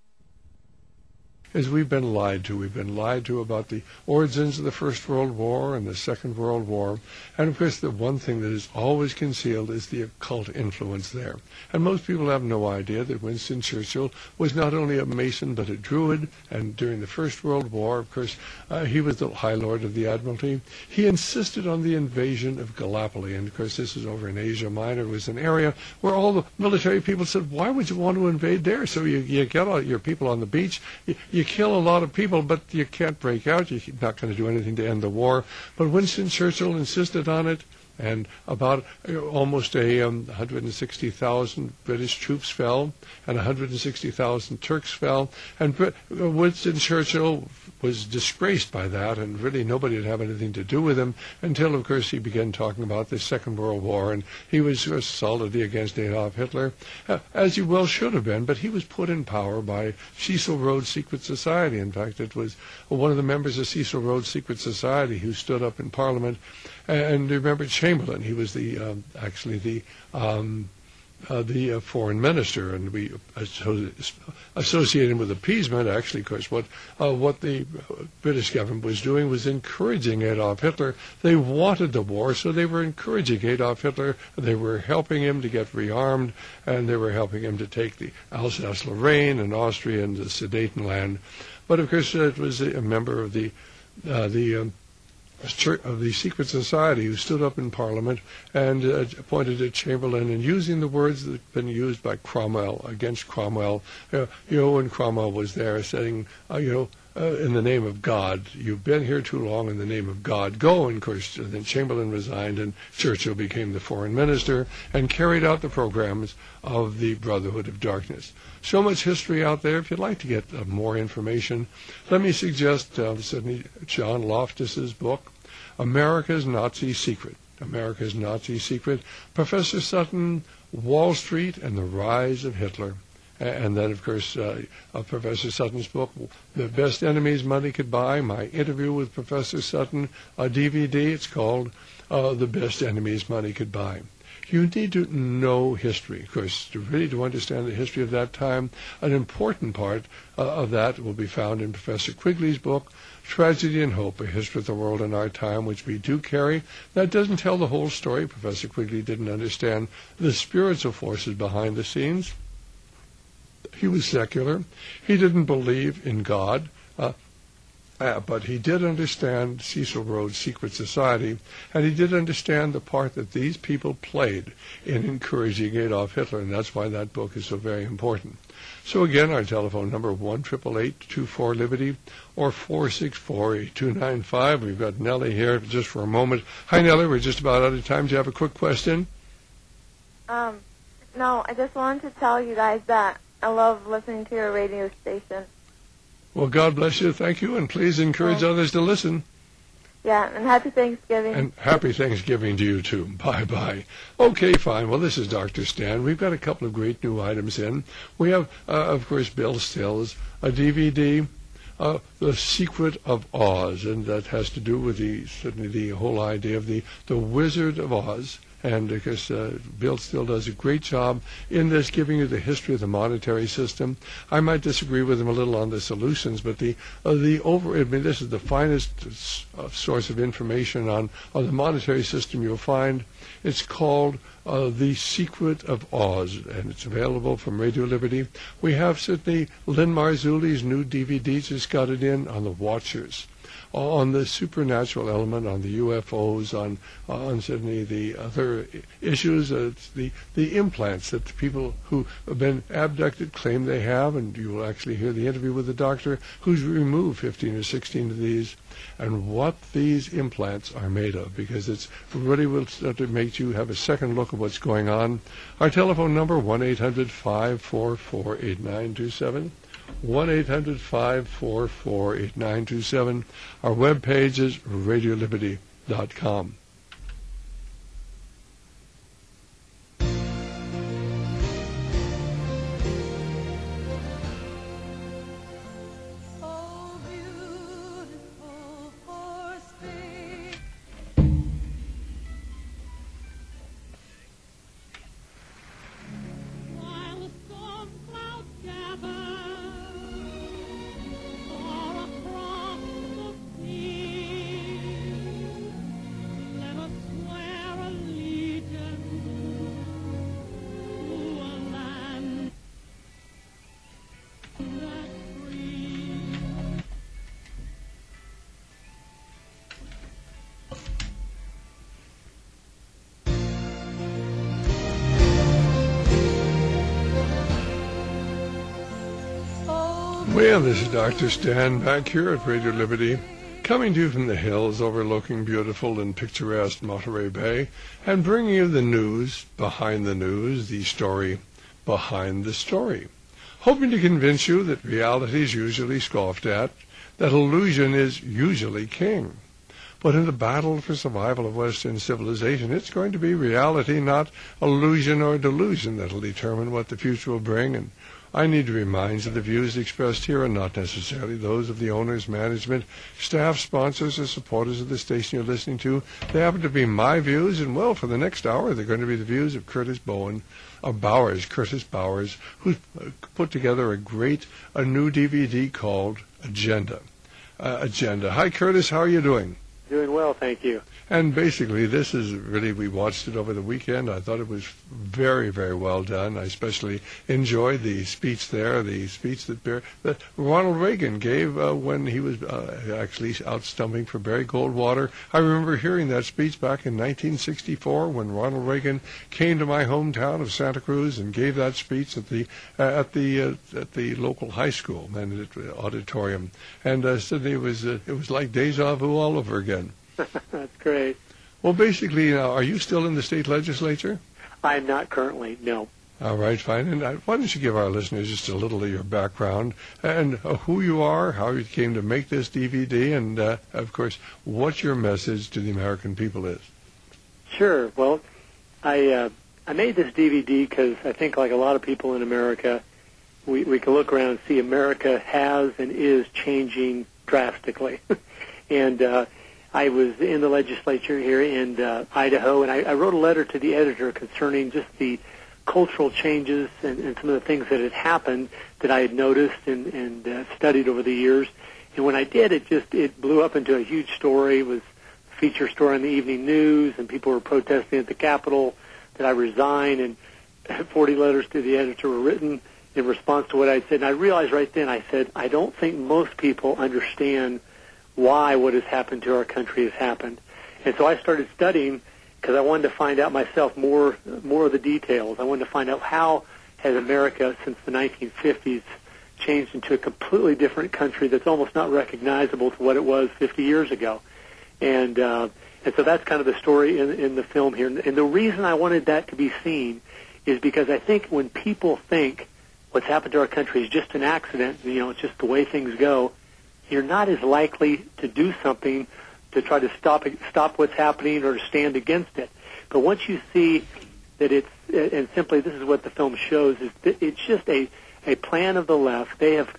As we've been lied to. We've been lied to about the origins of the First World War and the Second World War. And, of course, the one thing that is always concealed is the occult influence there. And most people have no idea that Winston Churchill was not only a Mason but a Druid. And during the First World War, of course, he was the High Lord of the Admiralty. He insisted on the invasion of Gallipoli. And, of course, this is over in Asia Minor. It was an area where all the military people said, why would you want to invade there? So you get all your people on the beach. You kill a lot of people, but you can't break out. You're not going to do anything to end the war. But Winston Churchill insisted on it, and about almost 160,000 British troops fell, and 160,000 Turks fell. And Winston Churchill was disgraced by that, and really nobody would have anything to do with him until, of course, he began talking about the Second World War, and he was solidly against Adolf Hitler, as he well should have been, but he was put in power by Cecil Rhodes' Secret Society. In fact, it was one of the members of Cecil Rhodes' Secret Society who stood up in Parliament, and remember Chamberlain. He was the foreign minister, and we associate him with appeasement. Actually, of course, what the British government was doing was encouraging Adolf Hitler. They wanted the war, so they were encouraging Adolf Hitler. They were helping him to get rearmed, and they were helping him to take the Alsace-Lorraine and Austria and the Sudetenland. But of course, it was a member of the Secret Society who stood up in Parliament and appointed a Chamberlain, and using the words that had been used by Cromwell against Cromwell, when Cromwell was there saying, in the name of God, you've been here too long, in the name of God, go. And of course, then Chamberlain resigned, and Churchill became the foreign minister and carried out the programs of the Brotherhood of Darkness. So much history out there. If you'd like to get more information, let me suggest John Loftus's book, America's Nazi Secret. America's Nazi Secret. Professor Sutton, Wall Street and the Rise of Hitler. And then, of course, Professor Sutton's book, The Best Enemies Money Could Buy, my interview with Professor Sutton, a DVD. It's called The Best Enemies Money Could Buy. You need to know history, of course, to understand the history of that time. An important part of that will be found in Professor Quigley's book, Tragedy and Hope, A History of the World in Our Time, which we do carry. That doesn't tell the whole story. Professor Quigley didn't understand the spiritual forces behind the scenes. He was secular. He didn't believe in God. But he did understand Cecil Rhodes' Secret Society, and he did understand the part that these people played in encouraging Adolf Hitler, and that's why that book is so very important. So again, our telephone number, 1-888-24-LIBERTY, or 464-8295. We've got Nellie here just for a moment. Hi, Nellie. We're just about out of time. Do you have a quick question? No, I just wanted to tell you guys that I love listening to your radio station. Well, God bless you. Thank you. And please encourage others to listen. Yeah, and happy Thanksgiving. And happy Thanksgiving to you, too. Bye-bye. Okay, fine. Well, this is Dr. Stan. We've got a couple of great new items in. We have, of course, Bill Stills, a DVD, The Secret of Oz, and that has to do with certainly the whole idea of the Wizard of Oz. And because Bill still does a great job in this, giving you the history of the monetary system. I might disagree with him a little on the solutions, but this is the finest source of information on the monetary system you'll find. It's called The Secret of Oz, and it's available from Radio Liberty. We have certainly Lynn Marzulli's new DVD, just got it in, on the Watchers, on the supernatural element, on the UFOs, on certainly the other issues, the implants that the people who have been abducted claim they have, and you will actually hear the interview with the doctor who's removed 15 or 16 of these, and what these implants are made of, because it's really will start to make you have a second look at what's going on. Our telephone number, 1-800-544-8927. 1-800-544-8927. Our webpage is radioliberty.com. Well, this is Dr. Stan back here at Radio Liberty, coming to you from the hills overlooking beautiful and picturesque Monterey Bay, and bringing you the news behind the news, the story behind the story, hoping to convince you that reality is usually scoffed at, that illusion is usually king. But in the battle for survival of Western civilization, it's going to be reality, not illusion or delusion, that will determine what the future will bring. And I need to remind you the views expressed here are not necessarily those of the owners, management, staff, sponsors, or supporters of the station you're listening to. They happen to be my views, and, well, for the next hour, they're going to be the views of Curtis Bowers, who's put together a new DVD called Agenda. Hi, Curtis. How are you doing? Doing well, thank you. And basically, this is really, we watched it over the weekend. I thought it was very, very well done. I especially enjoyed the speech there, the speech that Ronald Reagan gave when he was actually out stumping for Barry Goldwater. I remember hearing that speech back in 1964 when Ronald Reagan came to my hometown of Santa Cruz and gave that speech at the local high school and at the auditorium. And Sydney, it was like deja vu all over again. That's great. Well, basically, are you still in the state legislature? I'm not currently, no. All right, fine. And why don't you give our listeners just a little of your background and who you are, how you came to make this DVD, and, of course, what your message to the American people is. Sure. Well, I made this DVD because I think, like a lot of people in America, we can look around and see America has and is changing drastically. And I was in the legislature here in Idaho, and I wrote a letter to the editor concerning just the cultural changes and some of the things that had happened that I had noticed and studied over the years. And when I did, it blew up into a huge story. It was a feature story in the evening news, and people were protesting at the Capitol that I resign, and 40 letters to the editor were written in response to what I said. And I realized right then, I said, I don't think most people understand why what has happened to our country has happened. And so I started studying because I wanted to find out myself more of the details. I wanted to find out how has America since the 1950s changed into a completely different country that's almost not recognizable to what it was 50 years ago. And so that's kind of the story in the film here. And the reason I wanted that to be seen is because I think when people think what's happened to our country is just an accident, it's just the way things go, you're not as likely to do something to try to stop what's happening or to stand against it. But once you see that and simply this is what the film shows, is that it's just a plan of the left. They have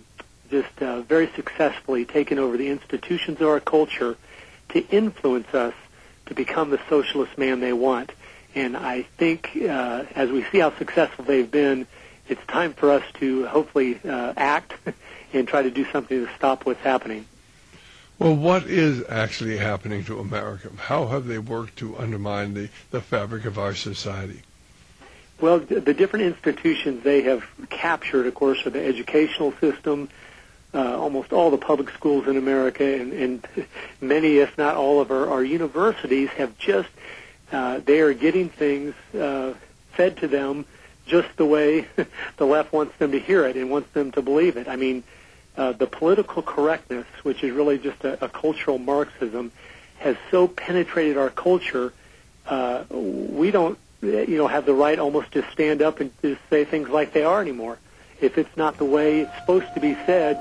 very successfully taken over the institutions of our culture to influence us to become the socialist man they want. And I think as we see how successful they've been, it's time for us to hopefully act and try to do something to stop what's happening. Well, what is actually happening to America? How have they worked to undermine the fabric of our society? Well, the different institutions they have captured, of course, are the educational system, almost all the public schools in America, and many, if not all, of our universities have just, they are getting things fed to them just the way the left wants them to hear it and wants them to believe it. I mean, the political correctness, which is really just a cultural Marxism, has so penetrated our culture, we don't, have the right almost to stand up and to say things like they are anymore. If it's not the way it's supposed to be said,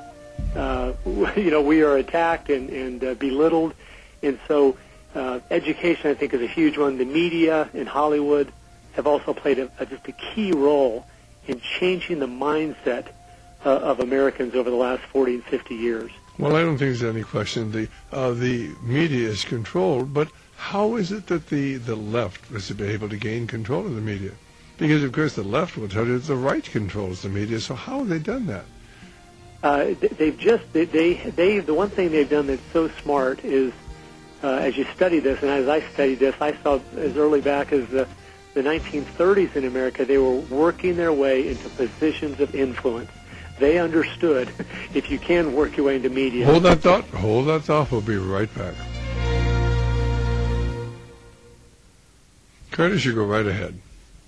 we are attacked and belittled. And so education, I think, is a huge one. The media in Hollywood have also played just a key role in changing the mindset of Americans over the last 40 and 50 years. Well, I don't think there's any question the media is controlled, but how is it that the left was able to gain control of the media? Because, of course, the left will tell you that the right controls the media, so how have they done that? The one thing they've done that's so smart is, as you study this, and as I studied this, I saw as early back as the 1930s in America, they were working their way into positions of influence. They understood if you can work your way into media. Hold that thought. We'll be right back. Curtis, you go right ahead.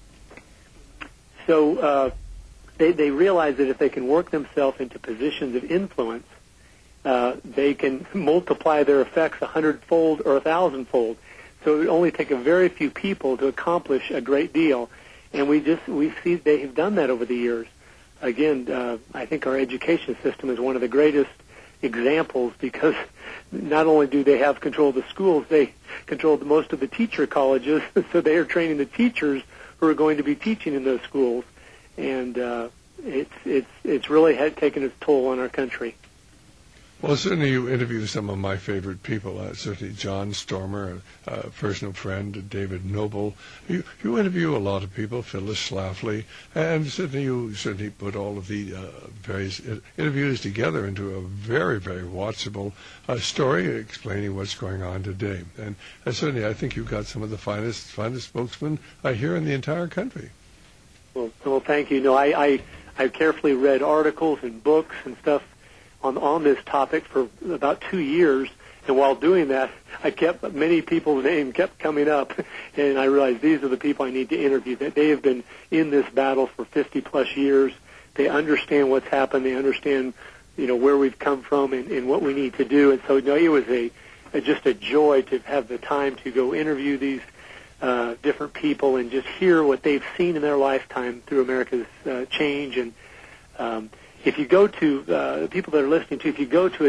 So they realize that if they can work themselves into positions of influence, they can multiply their effects 100-fold or 1,000-fold. So it would only take a very few people to accomplish a great deal. And we see they have done that over the years. Again, I think our education system is one of the greatest examples because not only do they have control of the schools, they control most of the teacher colleges, so they are training the teachers who are going to be teaching in those schools. And it's really taken its toll on our country. Well, certainly you interview some of my favorite people, certainly John Stormer, a personal friend, David Noble. You interview a lot of people, Phyllis Schlafly, and certainly you put all of the various interviews together into a very, very watchable story explaining what's going on today. And certainly I think you've got some of the finest spokesmen here in the entire country. Well, thank you. No, I've carefully read articles and books and stuff on this topic for about 2 years, and while doing that, many people's names kept coming up, and I realized these are the people I need to interview. That they have been in this battle for 50-plus years. They understand what's happened. They understand, where we've come from and what we need to do. And so, it was just a joy to have the time to go interview these different people and just hear what they've seen in their lifetime through America's change. And if you go to people that are listening to, if you go to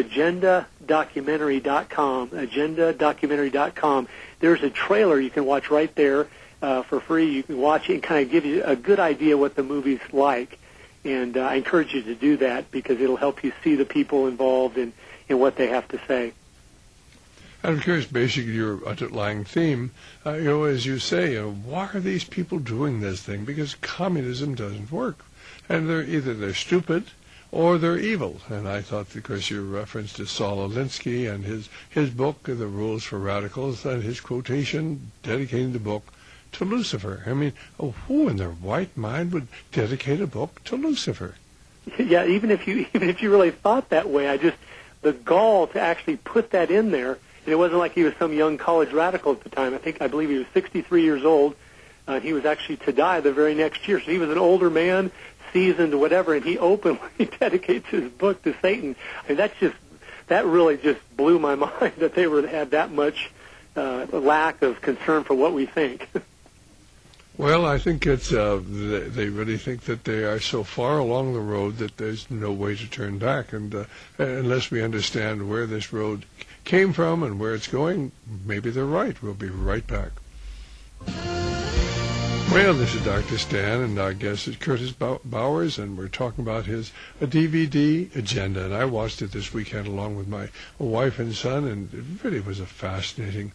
agendadocumentary.com, there's a trailer you can watch right there for free. You can watch it and kind of give you a good idea what the movie's like. And I encourage you to do that because it'll help you see the people involved and what they have to say. I'm curious, basically, your underlying theme, as you say, why are these people doing this thing? Because communism doesn't work. And they're stupid or they're evil. And I thought, because your reference to Saul Alinsky and his book, The Rules for Radicals, and his quotation dedicating the book to Lucifer. I mean, who in their right mind would dedicate a book to Lucifer? Yeah, even if you really thought that way, the gall to actually put that in there. And it wasn't like he was some young college radical at the time. I believe he was 63 years old. He was actually to die the very next year. So he was an older man, seasoned, whatever, and he openly dedicates his book to Satan. I mean, that really just blew my mind that they had that much lack of concern for what we think. Well, I think it's they really think that they are so far along the road that there's no way to turn back, and unless we understand where this road came from and where it's going, maybe they're right. We'll be right back. Well, this is Dr. Stan, and our guest is Curtis Bowers, and we're talking about his DVD agenda. And I watched it this weekend along with my wife and son, and it really was a fascinating,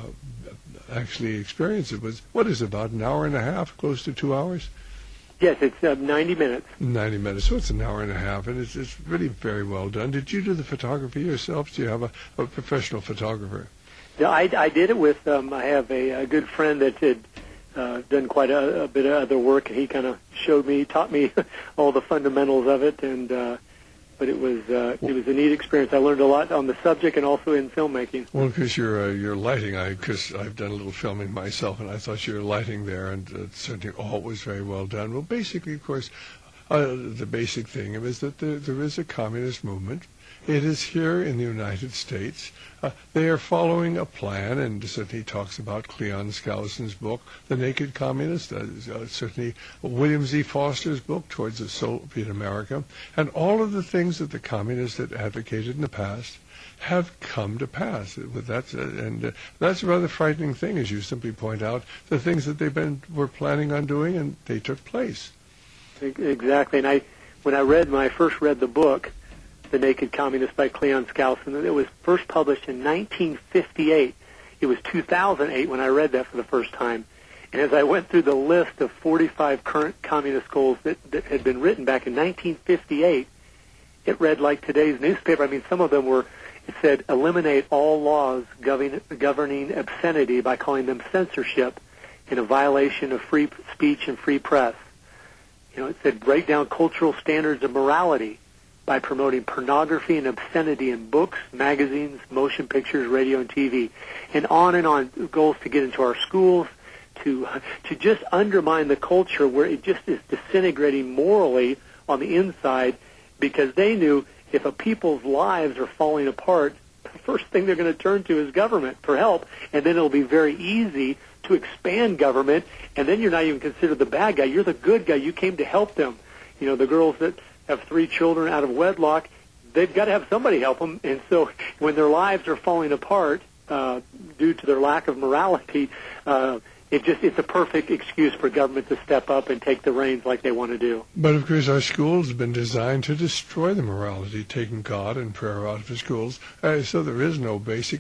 experience. It was, about an hour and a half, close to 2 hours? Yes, it's 90 minutes. 90 minutes, so it's an hour and a half, and it's really very well done. Did you do the photography yourself? Do you have a professional photographer? Yeah, I did it with, I have a good friend that had done quite a bit of other work, and he kind of taught me all the fundamentals of it, and but it was a neat experience. I learned a lot on the subject and also in filmmaking. Well, because your lighting, because I've done a little filming myself, and I thought your lighting there, and certainly all was very well done. Well, basically, of course, the basic thing is that there is a communist movement. It is here in the United States. They are following a plan, and certainly talks about Cleon Skousen's book, The Naked Communist, certainly William Z. Foster's book, Towards a Soviet America, and all of the things that the communists had advocated in the past have come to pass. That's a rather frightening thing, as you simply point out, the things that were planning on doing, and they took place. Exactly, and when I first read the book, The Naked Communist by Cleon Skousen. It was first published in 1958. It was 2008 when I read that for the first time. And as I went through the list of 45 current communist goals that had been written back in 1958, it read like today's newspaper. I mean, some of them it said, eliminate all laws governing obscenity by calling them censorship and a violation of free speech and free press. It said, break down cultural standards of morality by promoting pornography and obscenity in books, magazines, motion pictures, radio, and TV, and on, goals to get into our schools, to just undermine the culture where it just is disintegrating morally on the inside, because they knew if a people's lives are falling apart, the first thing they're going to turn to is government for help, and then it'll be very easy to expand government, and then you're not even considered the bad guy. You're the good guy. You came to help them. The girls that have 3 children out of wedlock, they've got to have somebody help them. And so when their lives are falling apart due to their lack of morality, it's a perfect excuse for government to step up and take the reins like they want to do. But, of course, our schools have been designed to destroy the morality, taking God and prayer out of the schools. So there is basic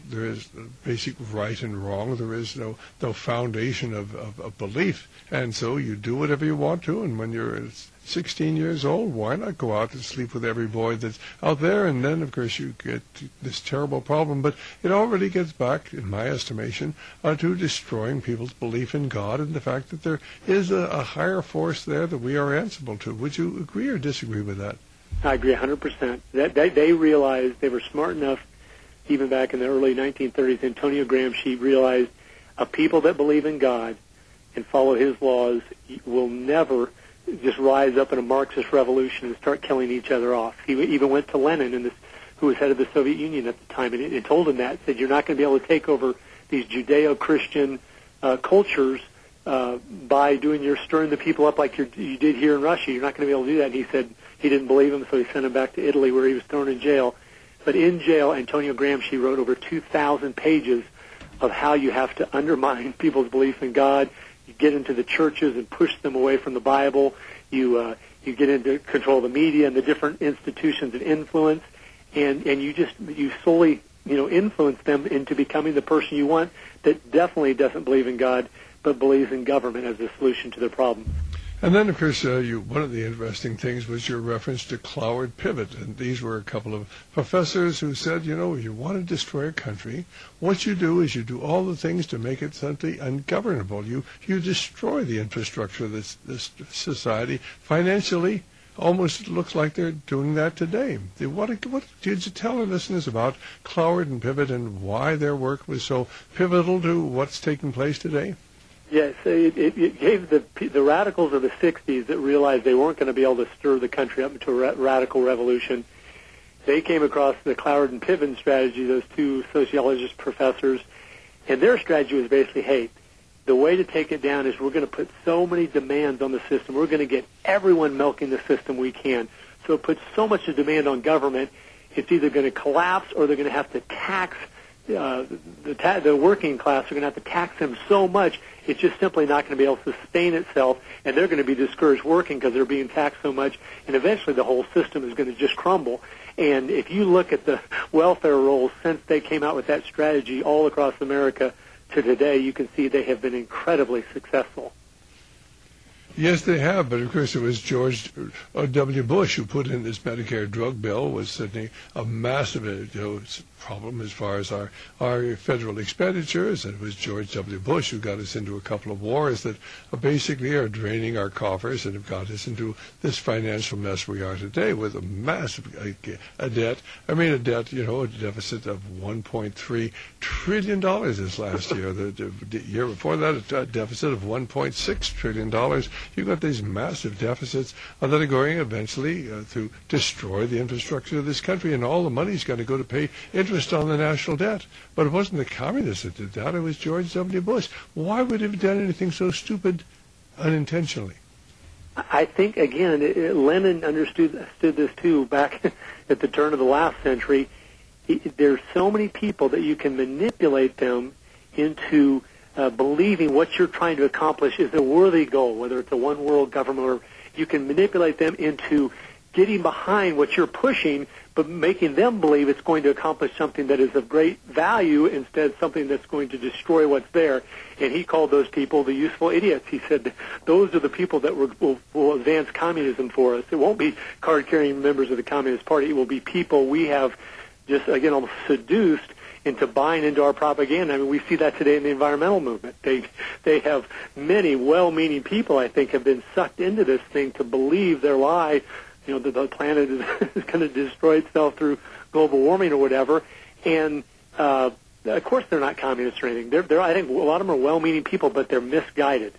right and wrong. There is no foundation of belief. And so you do whatever you want to, and when you're 16 years old, why not go out and sleep with every boy that's out there? And then, of course, you get this terrible problem. But it already gets back, in my estimation, to destroying people's belief in God and the fact that there is a higher force there that we are answerable to. Would you agree or disagree with that? I agree 100%. They realized, they were smart enough, even back in the early 1930s, Antonio Gramsci realized a people that believe in God and follow his laws will never just rise up in a Marxist revolution and start killing each other off. He even went to Lenin, who was head of the Soviet Union at the time, and it told him that, said, you're not going to be able to take over these Judeo-Christian cultures by stirring the people up like you did here in Russia. You're not going to be able to do that. And he said he didn't believe him, so he sent him back to Italy, where he was thrown in jail. But in jail, Antonio Gramsci wrote over 2,000 pages of how you have to undermine people's belief in God. You get into the churches and push them away from the Bible. You get into control of the media and the different institutions of influence, and you slowly influence them into becoming the person you want that definitely doesn't believe in God but believes in government as a solution to their problems. And then, of course, one of the interesting things was your reference to Cloward Pivot. And these were a couple of professors who said, you want to destroy a country, what you do is you do all the things to make it simply ungovernable. You destroy the infrastructure of this society financially, almost looks like they're doing that today. What did you tell our listeners about Cloward and Pivot and why their work was so pivotal to what's taking place today? Yes, it gave the radicals of the 60s that realized they weren't going to be able to stir the country up into a radical revolution. They came across the Cloward and Piven strategy, those two sociologist professors, and their strategy was basically, hey, the way to take it down is we're going to put so many demands on the system. We're going to get everyone milking the system we can. So it puts so much of demand on government, it's either going to collapse or they're going to have to tax the working class. Are going to have to tax them so much it's just simply not going to be able to sustain itself, and they're going to be discouraged working because they're being taxed so much, and eventually the whole system is going to just crumble. And if you look at the welfare rolls since they came out with that strategy all across America to today, you can see they have been incredibly successful. Yes, they have, but of course it was George W. Bush who put in this Medicare drug bill, was certainly a massive problem as far as our federal expenditures, and it was George W. Bush who got us into a couple of wars that basically are draining our coffers and have got us into this financial mess we are today with a massive debt. I mean, a deficit of $1.3 trillion this last year. The year before that, a deficit of $1.6 trillion. You've got these massive deficits that are going eventually to destroy the infrastructure of this country, and all the money's going to go to pay interest on the national debt. But it wasn't the communists that did that. It was George W. Bush. Why would he have done anything so stupid unintentionally? I think, again, Lenin understood this too back at the turn of the last century. There's so many people that you can manipulate them into believing what you're trying to accomplish is a worthy goal, whether it's a one-world government, or you can manipulate them into getting behind what you're pushing, but making them believe it's going to accomplish something that is of great value instead of something that's going to destroy what's there. And he called those people the useful idiots. He said those are the people that will advance communism for us. It won't be card-carrying members of the Communist Party. It will be people we have just, again, almost seduced into buying into our propaganda. I mean, we see that today in the environmental movement. They have many well-meaning people, I think, have been sucked into this thing to believe their lie, that the planet is going to destroy itself through global warming or whatever. And of course, they're not communists or anything. I think a lot of them are well-meaning people, but they're misguided.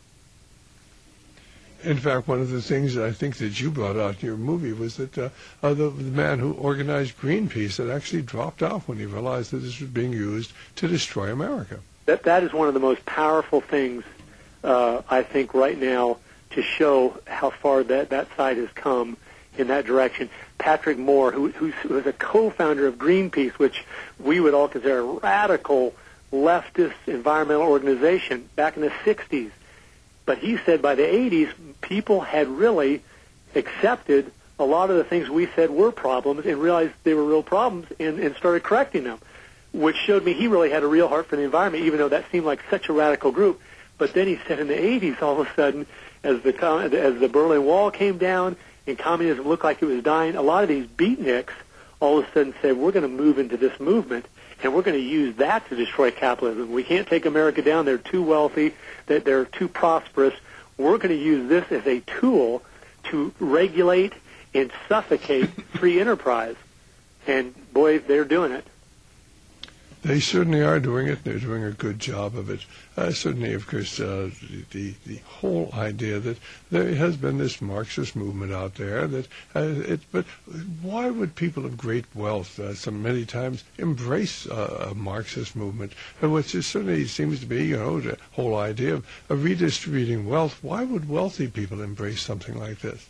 In fact, one of the things that I think that you brought out in your movie was that the man who organized Greenpeace had actually dropped off when he realized that this was being used to destroy America. That is one of the most powerful things, I think, right now to show how far that side has come in that direction. Patrick Moore, who was a co-founder of Greenpeace, which we would all consider a radical leftist environmental organization back in the 60s. But he said by the 80s, people had really accepted a lot of the things we said were problems and realized they were real problems and started correcting them, which showed me he really had a real heart for the environment, even though that seemed like such a radical group. But then he said in the 80s, all of a sudden, as the Berlin Wall came down and communism looked like it was dying, a lot of these beatniks all of a sudden said, we're going to move into this movement, and we're going to use that to destroy capitalism. We can't take America down. They're too wealthy. They're too prosperous. We're going to use this as a tool to regulate and suffocate free enterprise. And, boy, they're doing it. They certainly are doing it. They're doing a good job of it. Certainly, of course, the whole idea that there has been this Marxist movement out there. But why would people of great wealth so many times embrace a Marxist movement, which certainly seems to be, the whole idea of redistributing wealth? Why would wealthy people embrace something like this?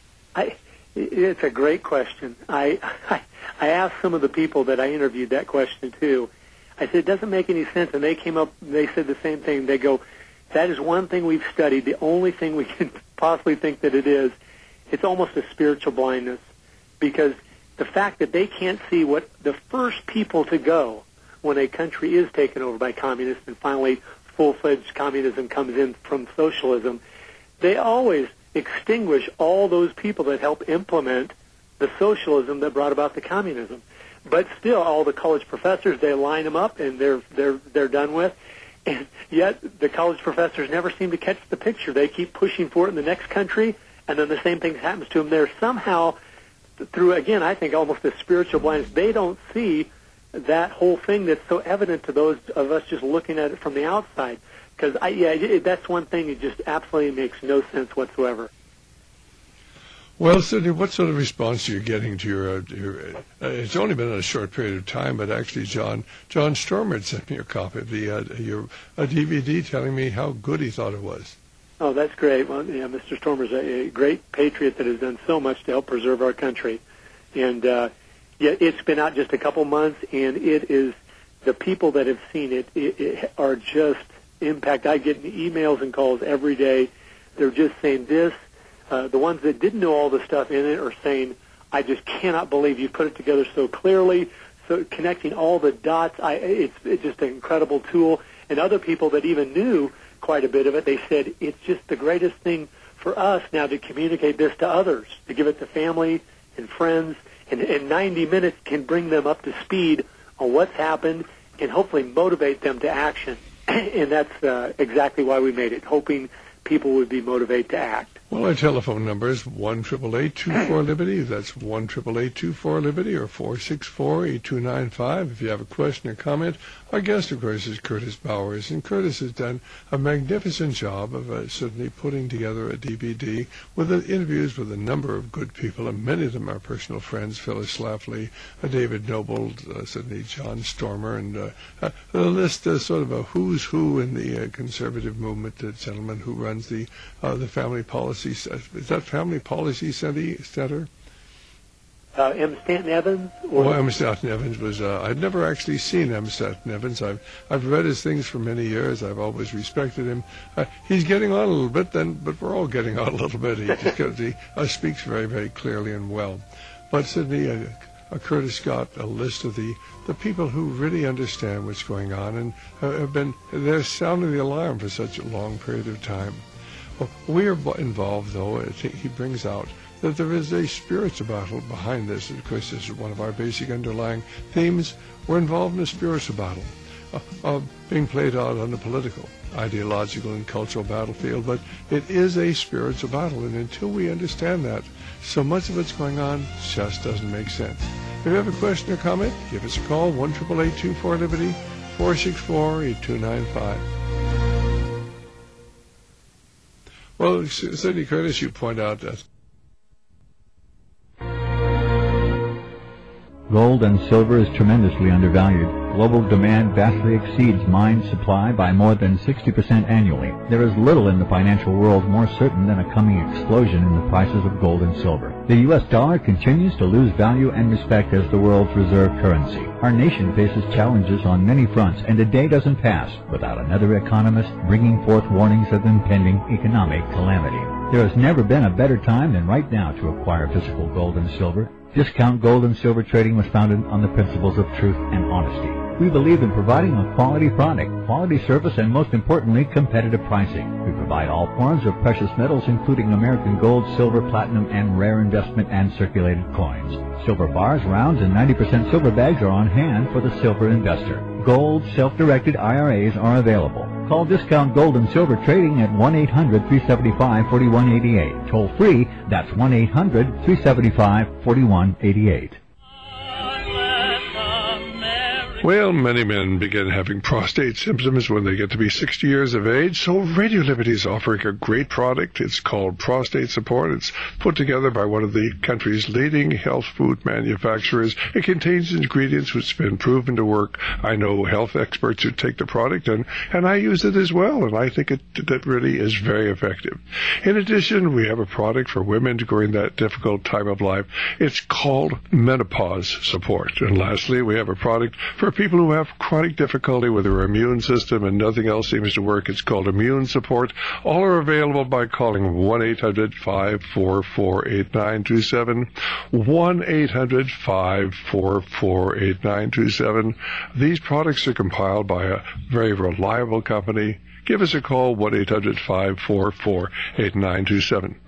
It's a great question. I asked some of the people that I interviewed that question too. I said, it doesn't make any sense. And they said the same thing. They go, that is one thing we've studied. The only thing we can possibly think that it is, it's almost a spiritual blindness. Because the fact that they can't see what the first people to go when a country is taken over by communists and finally full-fledged communism comes in from socialism, they always extinguish all those people that help implement the socialism that brought about the communism. But still, all the college professors, they line them up and they're done with. And yet, the college professors never seem to catch the picture. They keep pushing for it in the next country, and then the same thing happens to them. They're somehow, through, again, I think almost a spiritual blindness, they don't see that whole thing that's so evident to those of us just looking at it from the outside. Because, that's one thing that just absolutely makes no sense whatsoever. Well, Sidney, what sort of response are you getting to your it's only been a short period of time, but actually John Stormer had sent me a copy of your DVD telling me how good he thought it was. Oh, that's great. Well, yeah, Mr. Stormer's a great patriot that has done so much to help preserve our country. And, it's been out just a couple months, and it is, the people that have seen it are just impacted. I get emails and calls every day. They're just saying this. The ones that didn't know all the stuff in it are saying, I just cannot believe you put it together so clearly, so connecting all the dots. It's just an incredible tool. And other people that even knew quite a bit of it, they said, it's just the greatest thing for us now to communicate this to others, to give it to family and friends. And 90 minutes can bring them up to speed on what's happened and hopefully motivate them to action. And that's exactly why we made it, hoping people would be motivated to act. Well, our telephone number is 1-888-24-LIBERTY. That's 1-888-24-LIBERTY or 464-8295. If you have a question or comment, our guest, of course, is Curtis Bowers. And Curtis has done a magnificent job of certainly putting together a DVD with interviews with a number of good people, and many of them are personal friends, Phyllis Schlafly, David Noble, certainly John Stormer, and the list sort of a who's who in the conservative movement, the gentleman who runs the Family Policy. Is that Family Policy Center? M. Stanton Evans? M. Stanton Evans was, I'd never actually seen M. Stanton Evans. I've read his things for many years. I've always respected him. He's getting on a little bit, but we're all getting on a little bit. He speaks very, very clearly and well. But Sidney, Curtis got a list of the people who really understand what's going on and they're sounding the alarm for such a long period of time. Well, we are involved, though. He brings out that there is a spiritual battle behind this. Of course, this is one of our basic underlying themes. We're involved in a spiritual battle, being played out on the political, ideological, and cultural battlefield. But it is a spiritual battle, and until we understand that, so much of what's going on just doesn't make sense. If you have a question or comment, give us a call, 1-888-24-LIBERTY, 464-8295. Well, Sidney, Curtis, you point out that gold and silver is tremendously undervalued. Global demand vastly exceeds mine supply by more than 60% annually. There is little in the financial world more certain than a coming explosion in the prices of gold and silver. The U.S. dollar continues to lose value and respect as the world's reserve currency. Our nation faces challenges on many fronts, and a day doesn't pass without another economist bringing forth warnings of impending economic calamity. There has never been a better time than right now to acquire physical gold and silver. Discount Gold and Silver Trading was founded on the principles of truth and honesty. We believe in providing a quality product, quality service, and most importantly, competitive pricing. We provide all forms of precious metals, including American gold, silver, platinum, and rare investment and circulated coins. Silver bars, rounds, and 90% silver bags are on hand for the silver investor. Gold self-directed IRAs are available. Call Discount Gold and Silver Trading at 1-800-375-4188. Toll free, that's 1-800-375-4188. Well, many men begin having prostate symptoms when they get to be 60 years of age, so Radio Liberty is offering a great product. It's called Prostate Support. It's put together by one of the country's leading health food manufacturers. It contains ingredients which have been proven to work. I know health experts who take the product, and I use it as well, and I think that really is very effective. In addition, we have a product for women during that difficult time of life. It's called Menopause Support. And lastly, we have a product for people who have chronic difficulty with their immune system and nothing else seems to work. It's called Immune Support. All are available by calling 1-800-544-8927, 1-800-544-8927. These products are compiled by a very reliable company. Give us a call, 1-800-544-8927.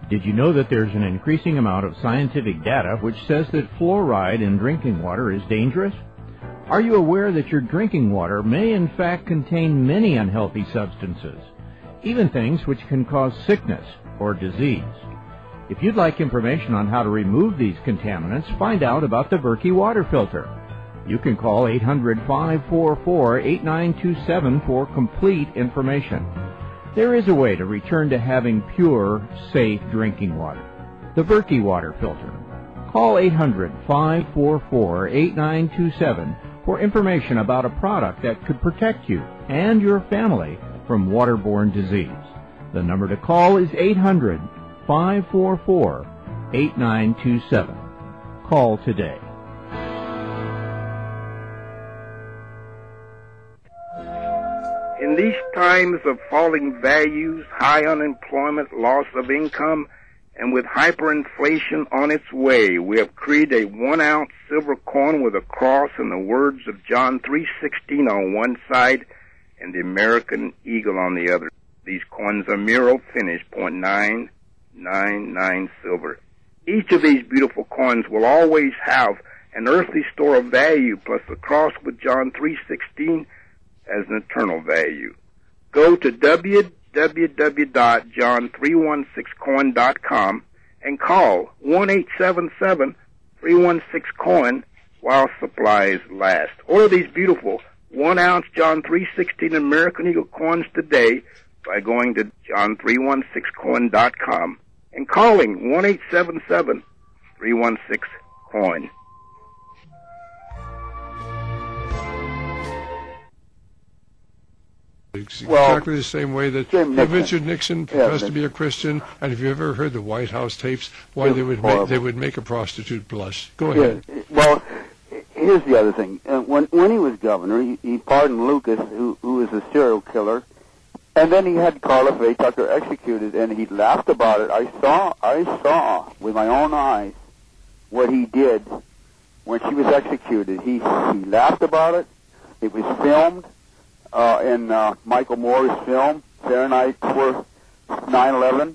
Did you know that there's an increasing amount of scientific data which says that fluoride in drinking water is dangerous? Are you aware that your drinking water may in fact contain many unhealthy substances, even things which can cause sickness or disease? If you'd like information on how to remove these contaminants, find out about the Berkey water filter. You can call 800-544-8927 for complete information. There is a way to return to having pure, safe drinking water. The Berkey water filter. Call 800-544-8927 for information about a product that could protect you and your family from waterborne disease. The number to call is 800-544-8927. Call today. In these times of falling values, high unemployment, loss of income, and with hyperinflation on its way, we have created a 1-ounce silver coin with a cross and the words of John 3:16 on one side and the American eagle on the other. These coins are Miro finished, 0.999 silver. Each of these beautiful coins will always have an earthly store of value plus the cross with John 3:16 as an eternal value. Go to www.john316coin.com and call 1-877-316-COIN while supplies last. Order these beautiful 1-ounce John 3:16 American Eagle coins today by going to john316coin.com and calling 1-877-316-COIN. Exactly the same way that Richard Nixon professed to be a Christian, and have you ever heard the White House tapes? Why they would make a prostitute blush? Go ahead. Yeah. Well, here's the other thing. When he was governor, he pardoned Lucas, who was a serial killer, and then he had Carla Faye Tucker executed, and he laughed about it. I saw with my own eyes what he did when she was executed. He laughed about it. It was filmed. In Michael Moore's film, Fahrenheit 9/11,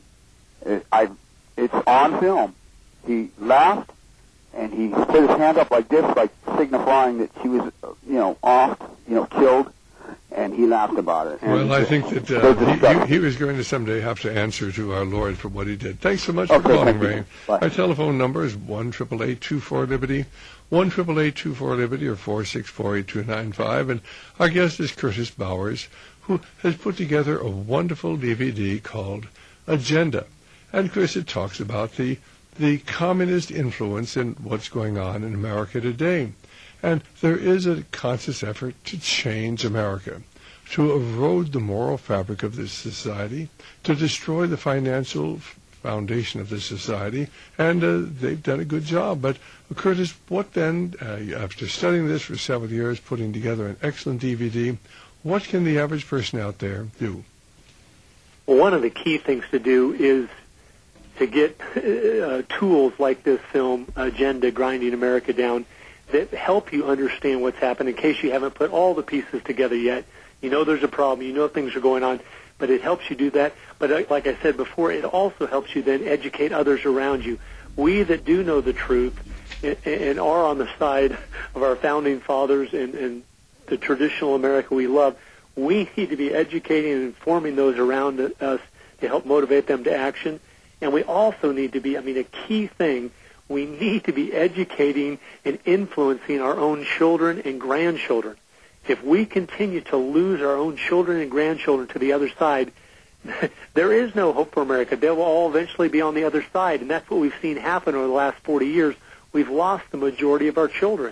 it's on film. He laughed, and he put his hand up like this, like signifying that she was, off, killed, and he laughed about it. Well, I think that he was going to someday have to answer to our Lord for what he did. Thanks so much for calling, Ray. Our telephone number is 1-888-24-LIBERTY, 1-888-24-LIBERTY, or 464-8295, and our guest is Curtis Bowers, who has put together a wonderful DVD called Agenda. And, Chris, it talks about the communist influence in what's going on in America today. And there is a conscious effort to change America, to erode the moral fabric of this society, to destroy the financial foundation of this society, and they've done a good job. But, Curtis, what then, after studying this for several years, putting together an excellent DVD, what can the average person out there do? Well, one of the key things to do is to get tools like this film, Agenda, Grinding America Down, that help you understand what's happened in case you haven't put all the pieces together yet. You know there's a problem. You know things are going on. But it helps you do that. But like I said before, it also helps you then educate others around you. We that do know the truth and are on the side of our founding fathers and the traditional America we love, we need to be educating and informing those around us to help motivate them to action. And we also need to be, a key thing, we need to be educating and influencing our own children and grandchildren. If we continue to lose our own children and grandchildren to the other side, there is no hope for America. They will all eventually be on the other side, and that's what we've seen happen over the last 40 years. We've lost the majority of our children.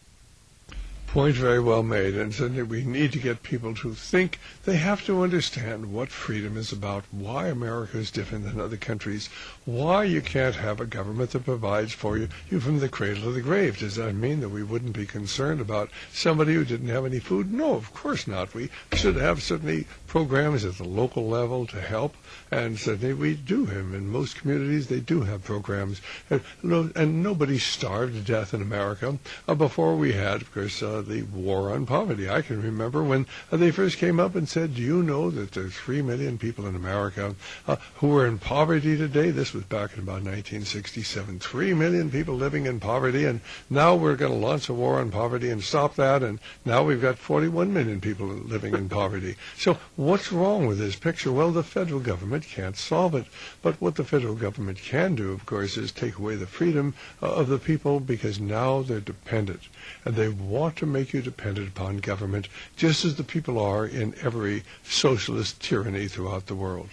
Point very well made, and certainly we need to get people to think. They have to understand what freedom is about, why America is different than other countries, why you can't have a government that provides for you from the cradle to the grave. Does that mean that we wouldn't be concerned about somebody who didn't have any food? No, of course not. We should have certainly programs at the local level to help, and certainly we do. In most communities, they do have programs, and nobody starved to death in America before we had, of course, the war on poverty. I can remember when they first came up and said, do you know that there's 3 million people in America who are in poverty today? This was back in about 1967. 3 million people living in poverty, and now we're going to launch a war on poverty and stop that, and now we've got 41 million people living in poverty. So what's wrong with this picture? Well, the federal government can't solve it. But what the federal government can do, of course, is take away the freedom of the people, because now they're dependent. And they want to make you dependent upon government, just as the people are in every socialist tyranny throughout the world.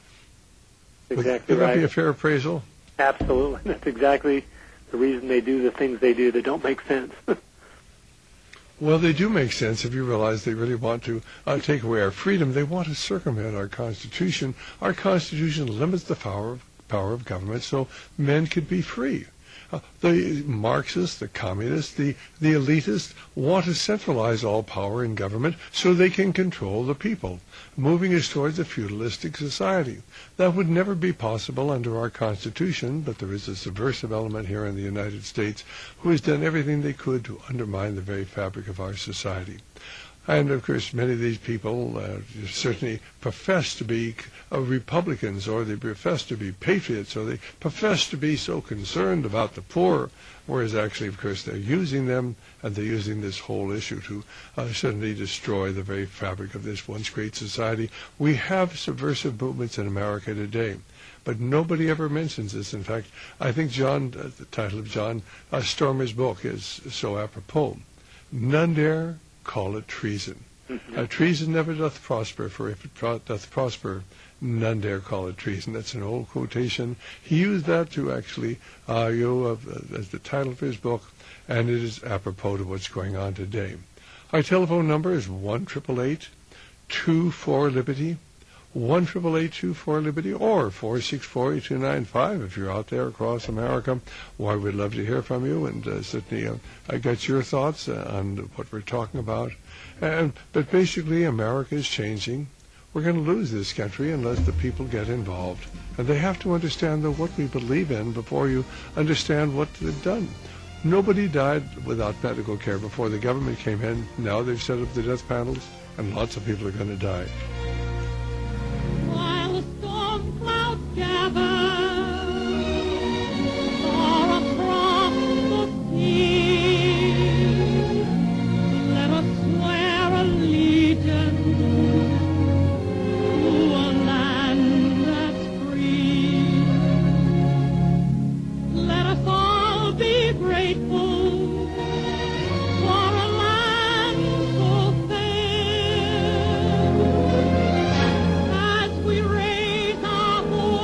Exactly Would that right. be a fair appraisal? Absolutely. That's exactly the reason they do the things they do. They don't make sense. Well, they do make sense if you realize they really want to take away our freedom. They want to circumvent our Constitution. Our Constitution limits the power of government so men could be free. The Marxists, the communists, the elitists want to centralize all power in government so they can control the people, moving us towards a feudalistic society. That would never be possible under our Constitution, but there is a subversive element here in the United States who has done everything they could to undermine the very fabric of our society. And, of course, many of these people certainly profess to be Republicans, or they profess to be patriots, or they profess to be so concerned about the poor, whereas actually, of course, they're using them, and they're using this whole issue to suddenly destroy the very fabric of this once great society. We have subversive movements in America today, but nobody ever mentions this. In fact, I think the title of John Stormer's book is so apropos. None dare call it treason. Treason never doth prosper, for if it doth prosper, none dare call it treason. That's an old quotation. He used that to actually, as the title of his book, and it is apropos to what's going on today. Our telephone number is 1-888-24-LIBERTY, 1-888-24-LIBERTY, or 464-8295 if you're out there across America. Well, we'd love to hear from you, and certainly I got your thoughts on what we're talking about. But basically, America is changing. We're going to lose this country unless the people get involved. And they have to understand what we believe in before you understand what they've done. Nobody died without medical care before the government came in. Now they've set up the death panels, and lots of people are going to die. While the storm clouds gather far across the sea, let us swear allegiance to a land that's free. Let us all be grateful for a land so fair. As we raise our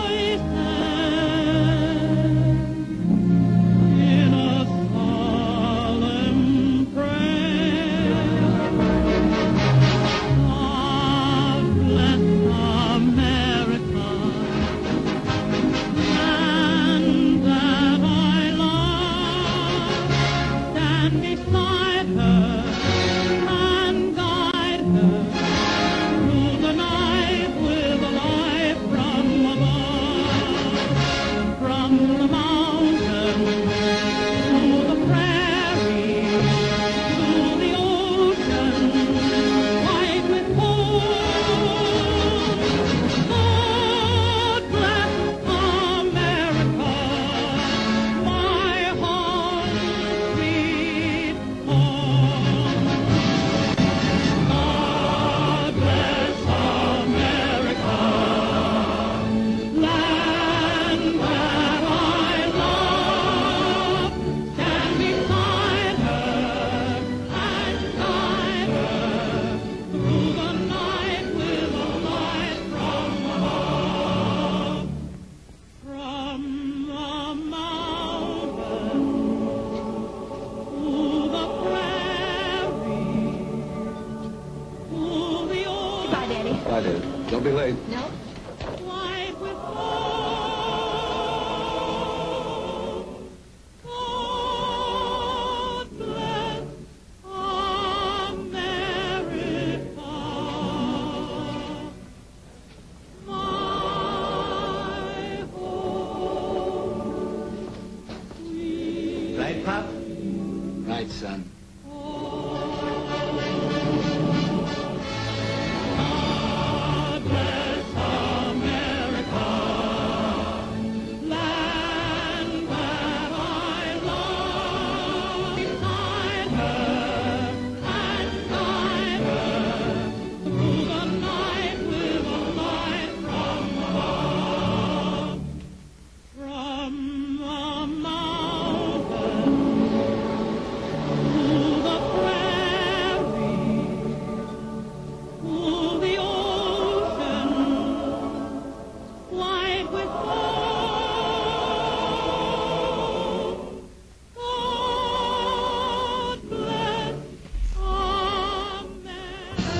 voices in a solemn prayer, God bless America, land that I love. Stand beside her and guide her through the night with a light from above. From the mountain to the prairie to the ocean white with gold. God bless America, my home sweet home. God bless America, land that I love. Stand beside her and guide her through the night with a light from above. From the mountain to the prairie to the ocean. Bye, Daddy. Bye, Dad. Don't be late. No. White with gold. God bless America, my home. Right, Pop? Right, son. Oh, wide with woe. God bless. Amen.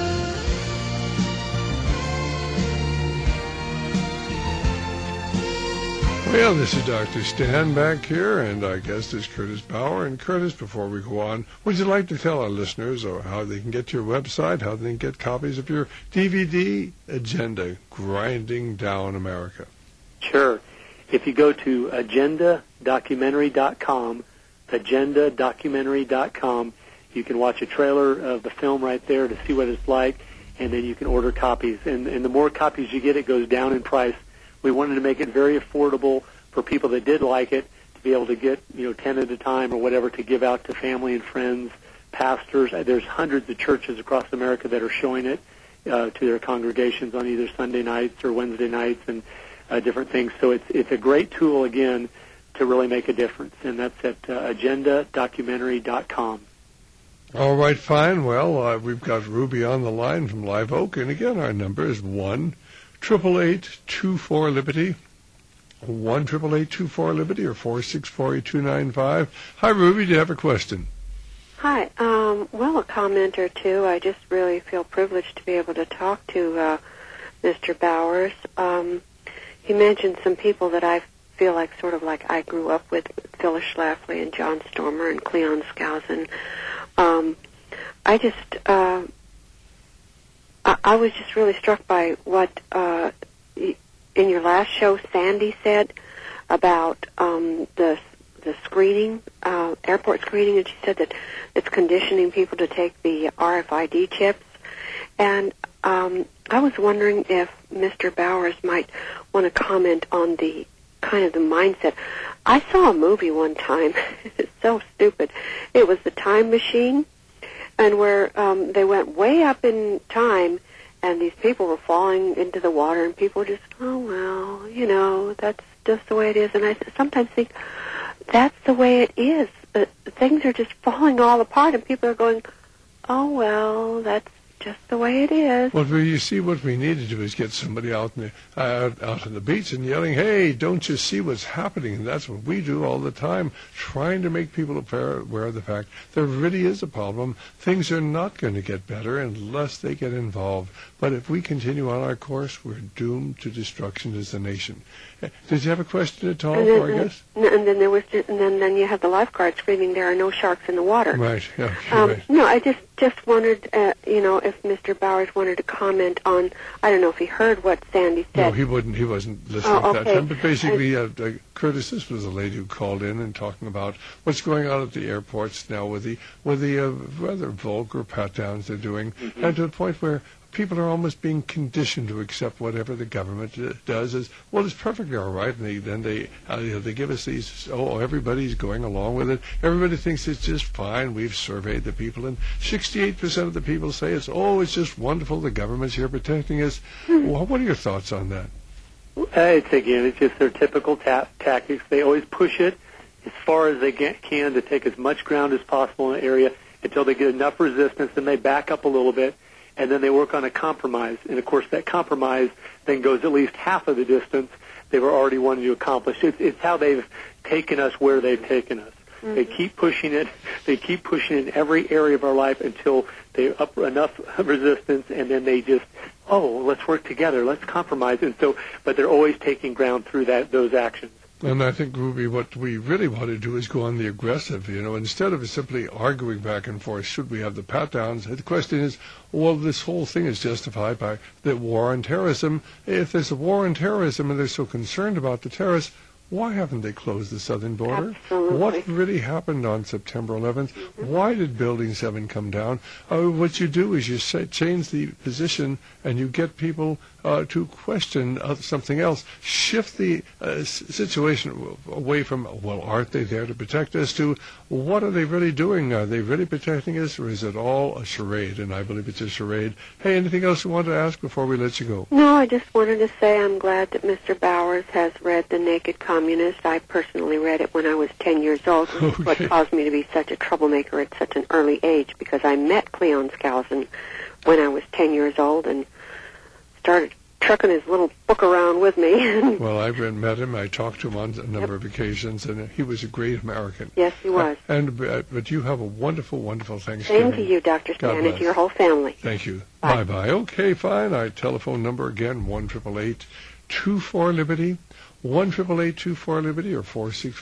Well, this is Dr. Stan back here, and our guest is Curtis Bauer. And Curtis, before we go on, would you like to tell our listeners or how they can get to your website, how they can get copies of your DVD, Agenda, Grinding Down America? Sure. If you go to agendadocumentary.com, agendadocumentary.com, you can watch a trailer of the film right there to see what it's like, and then you can order copies. And the more copies you get, it goes down in price. We wanted to make it very affordable for people that did like it to be able to get, 10 at a time or whatever to give out to family and friends, pastors. There's hundreds of churches across America that are showing it to their congregations on either Sunday nights or Wednesday nights and different things. So it's a great tool, again, to really make a difference. And that's at agendadocumentary.com. All right, fine. Well, we've got Ruby on the line from Live Oak. And again, our number is 1-888-24-LIBERTY, 1-888-24-LIBERTY, or 464-8295. Hi, Ruby. Do you have a question? Hi. Well, a comment or two. I just really feel privileged to be able to talk to Mr. Bowers. He mentioned some people that I feel like sort of like I grew up with, Phyllis Schlafly and John Stormer and Cleon Skousen. I was just really struck by what in your last show Sandy said about the screening, airport screening, and she said that it's conditioning people to take the RFID chips. And I was wondering if Mr. Bowers might want to comment on the kind of the mindset. I saw a movie one time. It's so stupid. It was The Time Machine, and where they went way up in time, and these people were falling into the water, and people just, oh, well, that's just the way it is. And I sometimes think, that's the way it is. Things are just falling all apart, and people are going, oh, well, that's just the way it is. Well, you see, what we need to do is get somebody out on the beach and yelling, hey, don't you see what's happening? And that's what we do all the time, trying to make people aware of the fact there really is a problem. Things are not going to get better unless they get involved. But if we continue on our course, we're doomed to destruction as a nation. Did you have a question at all for our guest? And then there was, then you have the lifeguard screaming, "There are no sharks in the water." Right. Yeah. Right. No, I just wondered, if Mr. Bowers wanted to comment on. I don't know if he heard what Sandy said. No, he wouldn't. He wasn't listening at that time. But basically, Curtis, this was a lady who called in and talking about what's going on at the airports now with the rather vulgar pat downs they're doing, and to the point where people are almost being conditioned to accept whatever the government does as, well, it's perfectly all right. And then they give us these, everybody's going along with it. Everybody thinks it's just fine. We've surveyed the people, and 68% of the people say it's just wonderful. The government's here protecting us. Well, what are your thoughts on that? It's just their typical tactics. They always push it as far as they can to take as much ground as possible in an area until they get enough resistance, then they back up a little bit, and then they work on a compromise. And, of course, that compromise then goes at least half of the distance they were already wanting to accomplish. It's how they've taken us where they've taken us. Mm-hmm. They keep pushing it. They keep pushing it in every area of our life until they up enough resistance, and then they just, let's work together. Let's compromise. And so, but they're always taking ground through those actions. And I think, Ruby, what we really want to do is go on the aggressive, instead of simply arguing back and forth, should we have the pat-downs? The question is, this whole thing is justified by the war on terrorism. If there's a war on terrorism and they're so concerned about the terrorists, why haven't they closed the southern border? Absolutely. What really happened on September 11th? Why did Building 7 come down? What you do is you change the position and you get people to question something else. Shift the situation away from, aren't they there to protect us, to what are they really doing? Are they really protecting us, or is it all a charade? And I believe it's a charade. Hey, anything else you want to ask before we let you go? No, I just wanted to say I'm glad that Mr. Bowers has read The Naked Communist. I personally read it when I was 10 years old, which is what caused me to be such a troublemaker at such an early age, because I met Cleon Skousen when I was 10 years old and started trucking his little book around with me. Well, I've met him. I talked to him on a number of occasions, and he was a great American. Yes, he was. But you have a wonderful, wonderful Thanksgiving. Same to you, Dr. Stan, and to your whole family. Thank you. Bye. Bye-bye. Okay, fine. Our telephone number again, 1-888-24-LIBERTY, 1-888-24-LIBERTY, or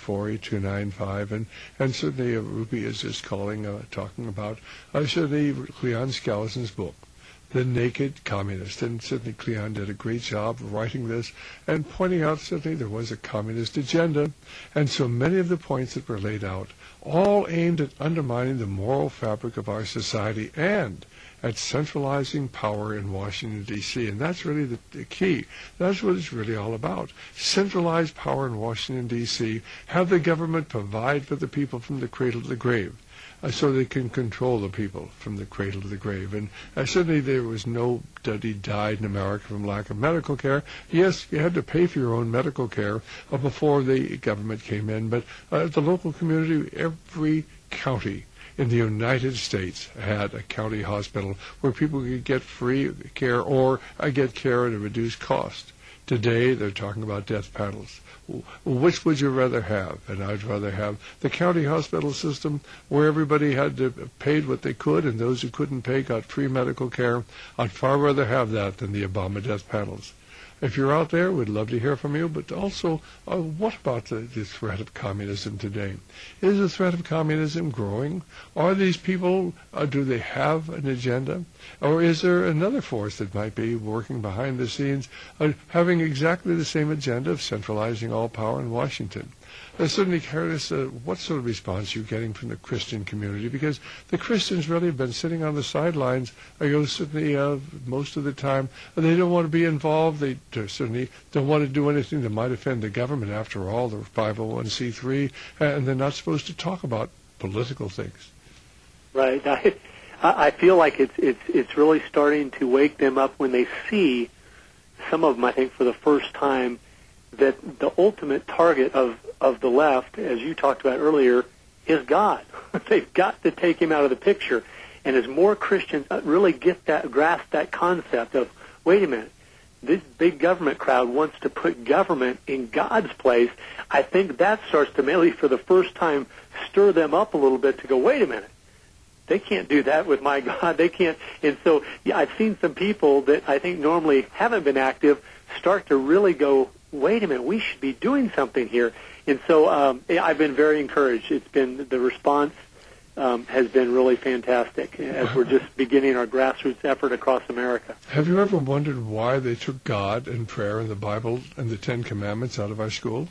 464-8295. And certainly Ruby is just calling, talking about certainly Cleon Skousen's book, The Naked Communist. And certainly Cleon did a great job of writing this and pointing out certainly there was a communist agenda. And so many of the points that were laid out, all aimed at undermining the moral fabric of our society and at centralizing power in Washington, D.C. And that's really the key. That's what it's really all about. Centralize power in Washington, D.C., have the government provide for the people from the cradle to the grave, so they can control the people from the cradle to the grave. And certainly there was nobody died in America from lack of medical care. Yes, you had to pay for your own medical care before the government came in, but the local community, every county in the United States had a county hospital where people could get free care or get care at a reduced cost. Today, they're talking about death panels. Which would you rather have? And I'd rather have the county hospital system where everybody had to paid what they could, and those who couldn't pay got free medical care. I'd far rather have that than the Obama death panels. If you're out there, we'd love to hear from you. But also, what about the threat of communism today? Is the threat of communism growing? Are these people, do they have an agenda? Or is there another force that might be working behind the scenes, having exactly the same agenda of centralizing all power in Washington? Certainly, Curtis, what sort of response are you getting from the Christian community? Because the Christians really have been sitting on the sidelines, certainly most of the time. They don't want to be involved. They certainly don't want to do anything that might offend the government. After all, they're 501c3, and they're not supposed to talk about political things. Right. I feel like it's really starting to wake them up when they see, some of them, I think, for the first time, that the ultimate target of the left, as you talked about earlier, is God. They've got to take him out of the picture. And as more Christians really grasp that concept of, wait a minute, this big government crowd wants to put government in God's place, I think that starts to maybe for the first time stir them up a little bit to go, wait a minute, they can't do that with my God. They can't. And so I've seen some people that I think normally haven't been active start to really go, wait a minute, we should be doing something here. And so I've been very encouraged. It's been, the response has been really fantastic as we're just beginning our grassroots effort across America. Have you ever wondered why they took God and prayer and the Bible and the Ten Commandments out of our schools?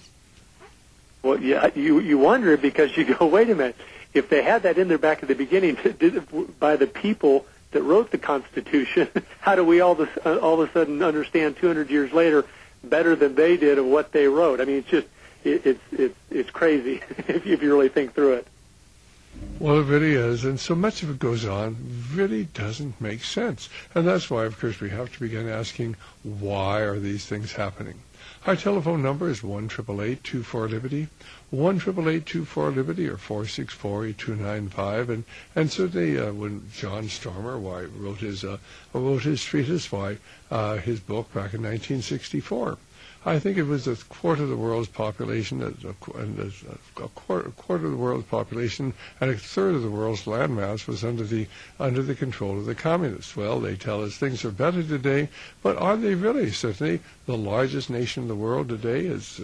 Well, yeah, you wonder because you go, wait a minute, if they had that in there back at the beginning by the people that wrote the Constitution, how do we all of a sudden understand 200 years later better than they did of what they wrote? I mean, it's just it's crazy if you really think through it. Well, it really is, and so much of it goes on really doesn't make sense. And that's why, of course, we have to begin asking, why are these things happening? Our telephone number is 1-888-24-LIBERTY, 1-888-24-LIBERTY, or 464-8295. And certainly when John Stormer wrote his treatise, his book back in 1964, I think it was a quarter of the world's population, a quarter of the world's population, and a third of the world's landmass was under the control of the communists. Well, they tell us things are better today, but are they really? Certainly, the largest nation in the world today is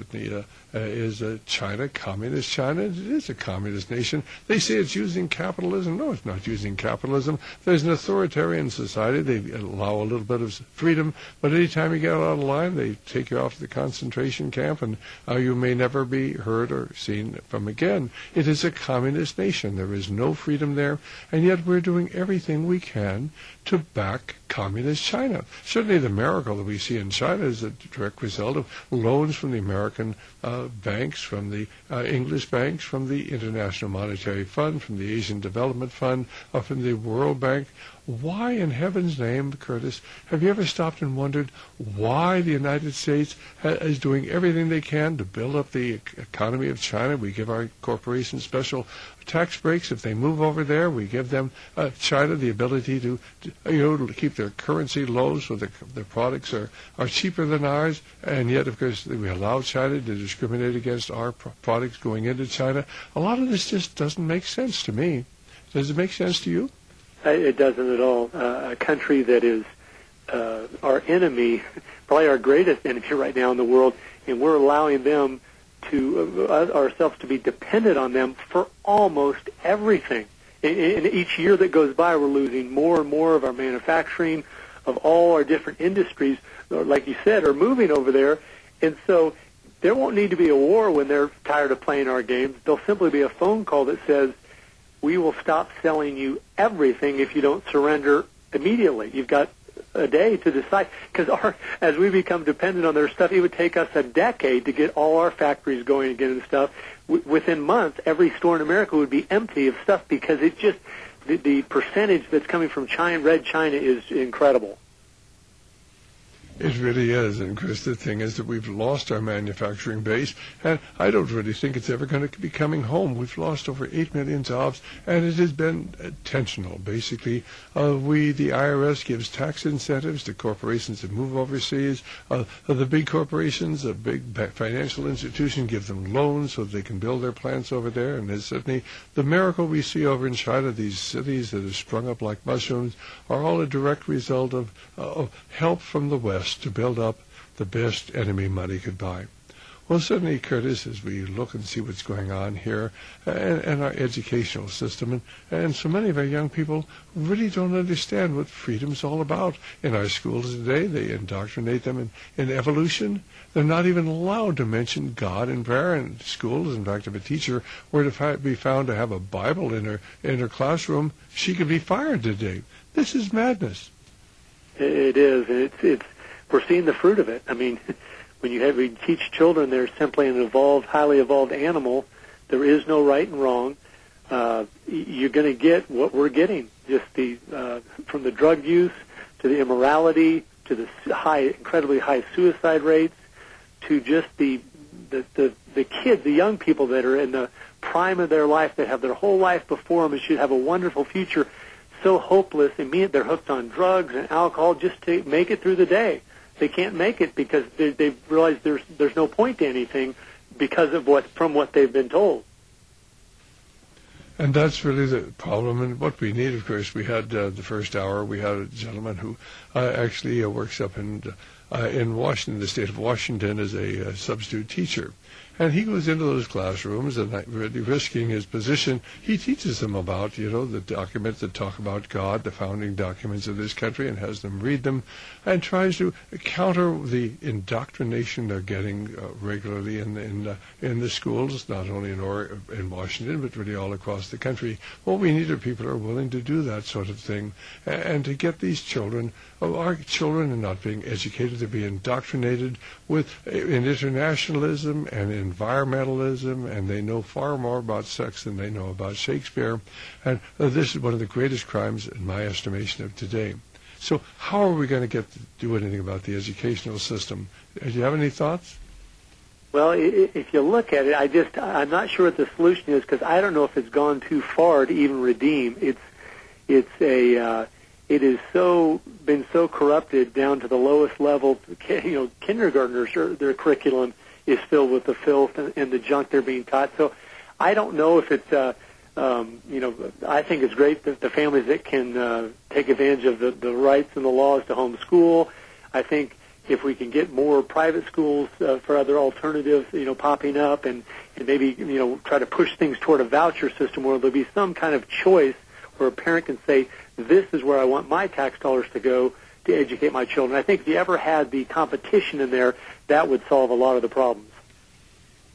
China, communist China. It is a communist nation. They say it's using capitalism. No, it's not using capitalism. There's an authoritarian society. They allow a little bit of freedom, but any time you get out of line, they take you off to the concentration camp, and you may never be heard or seen from again. It is a communist nation. There is no freedom there, and yet we're doing everything we can to back communist China. Certainly the miracle that we see in China is a direct result of loans from the American banks, from the English banks, from the International Monetary Fund, from the Asian Development Fund, from the World Bank. why in heaven's name, Curtis, have you ever stopped and wondered why the United States is doing everything they can to build up the economy of China? We give our corporations special tax breaks. If they move over there, we give them, China, the ability to keep their currency low so their products are cheaper than ours. And yet, of course, we allow China to discriminate against our products going into China. A lot of this just doesn't make sense to me. Does it make sense to you? It doesn't at all. A country that is our enemy, probably our greatest enemy right now in the world, and we're allowing them to ourselves to be dependent on them for almost everything. And each year that goes by, we're losing more and more of our manufacturing, of all our different industries, like you said, are moving over there. And so there won't need to be a war when they're tired of playing our games. There'll simply be a phone call that says, we will stop selling you everything if you don't surrender immediately. You've got a day to decide. Because as we become dependent on their stuff, it would take us a decade to get all our factories going again and stuff. Within months, every store in America would be empty of stuff because it just, the percentage that's coming from China, Red China, is incredible. It really is, and Chris, the thing is that we've lost our manufacturing base, and I don't really think it's ever going to be coming home. We've lost over 8 million jobs, and it has been intentional. Basically, the IRS gives tax incentives to corporations that move overseas. The big corporations, the big financial institutions, give them loans so they can build their plants over there, and there's certainly the miracle we see over in China. These cities that have sprung up like mushrooms are all a direct result of help from the West to build up the best enemy money could buy. Well, certainly, Curtis, as we look and see what's going on here and our educational system, and so many of our young people really don't understand what freedom's all about. In our schools today, they indoctrinate them in evolution. They're not even allowed to mention God in prayer in schools. In fact, if a teacher were to be found to have a Bible in her classroom, she could be fired today. This is madness. It is. It's we're seeing the fruit of it. I mean, when we teach children they're simply an highly evolved animal, there is no right and wrong. You're going to get what we're getting, just from the drug use to the immorality to the incredibly high suicide rates to just the kids, the young people that are in the prime of their life, that have their whole life before them and should have a wonderful future, so hopeless, and they're hooked on drugs and alcohol just to make it through the day. They can't make it because they've realized there's no point to anything because of from what they've been told. And that's really the problem. And what we need, of course, we had the first hour, we had a gentleman who actually works up in Washington, the state of Washington, as a substitute teacher. And he goes into those classrooms and really risking his position. He teaches them about, the documents that talk about God, the founding documents of this country, and has them read them, and tries to counter the indoctrination they're getting regularly in the schools, not only in Washington, but really all across the country. What we need are people who are willing to do that sort of thing, and to get these children, our children are not being educated, they're being indoctrinated in internationalism and environmentalism, and they know far more about sex than they know about Shakespeare. And this is one of the greatest crimes, in my estimation, of today. So how are we going to do anything about the educational system? Do you have any thoughts? Well, if you look at it, I'm not sure what the solution is, because I don't know if it's gone too far to even redeem. It is been so corrupted down to the lowest level. Kindergartners, their curriculum is filled with the filth and the junk they're being taught. So I don't know if it's, I think it's great that the families that can take advantage of the rights and the laws to homeschool. I think if we can get more private schools for other alternatives, popping up, and maybe, try to push things toward a voucher system where there'll be some kind of choice where a parent can say, this is where I want my tax dollars to go to educate my children. I think if you ever had the competition in there, that would solve a lot of the problems.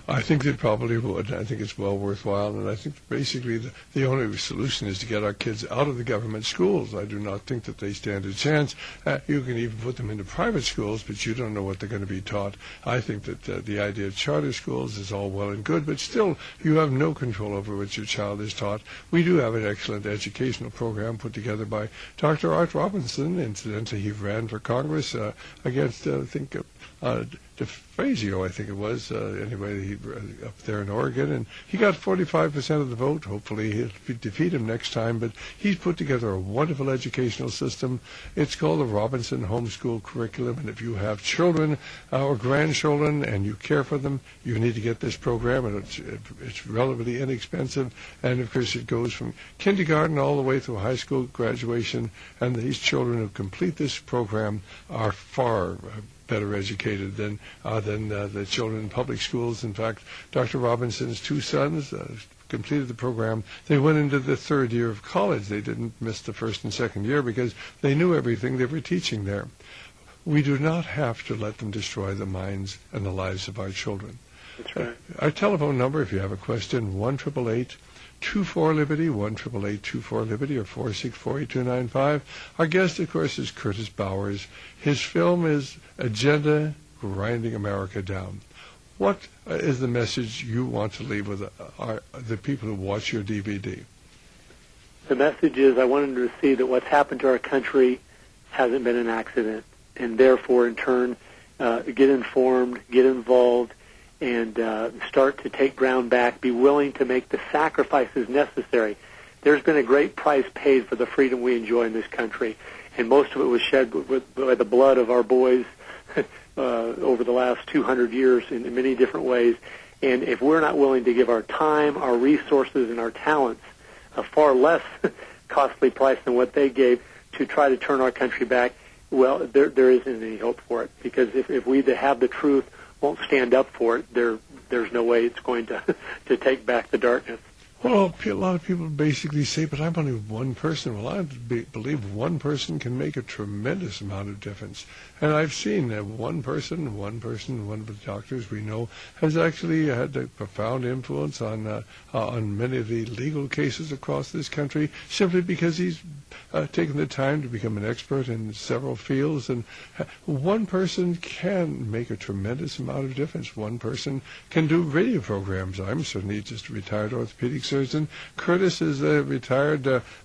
I think they probably would. I think it's well worthwhile, and I think basically the only solution is to get our kids out of the government schools. I do not think that they stand a chance. You can even put them into private schools, but you don't know what they're going to be taught. I think that the idea of charter schools is all well and good, but still you have no control over what your child is taught. We do have an excellent educational program put together by Dr. Art Robinson. Incidentally, he ran for Congress against, I think, DeFazio, I think it was. Anyway, he up there in Oregon, and he got 45% of the vote. Hopefully he'll defeat him next time, but he's put together a wonderful educational system. It's called the Robinson Homeschool Curriculum, and if you have children or grandchildren and you care for them, you need to get this program, and it's relatively inexpensive, and of course it goes from kindergarten all the way through high school graduation, and these children who complete this program are far better educated than the children in public schools. In fact, Dr. Robinson's two sons completed the program. They went into the third year of college. They didn't miss the first and second year because they knew everything they were teaching there. We do not have to let them destroy the minds and the lives of our children. That's right. Our telephone number, if you have a question, 1-888-24-LIBERTY, 1-888-24-LIBERTY, or 464-8295. Our guest, of course, is Curtis Bowers. His film is Agenda: Grinding America Down. What is the message you want to leave with the people who watch your DVD? The message is I want them to see that what's happened to our country hasn't been an accident, and therefore, in turn, get informed, get involved, and start to take ground back, be willing to make the sacrifices necessary. There's been a great price paid for the freedom we enjoy in this country, and most of it was shed by the blood of our boys over the last 200 years in many different ways. And if we're not willing to give our time, our resources, and our talents a far less costly price than what they gave to try to turn our country back, well, there isn't any hope for it. Because if we that have the truth won't stand up for it, there's no way it's going to take back the darkness. Well, a lot of people basically say, but I'm only one person. Well, I believe one person can make a tremendous amount of difference. And I've seen that one person, one of the doctors we know, has actually had a profound influence on many of the legal cases across this country, simply because he's taken the time to become an expert in several fields. And one person can make a tremendous amount of difference. One person can do radio programs. I'm certainly just a retired orthopedic surgeon. Curtis is a retired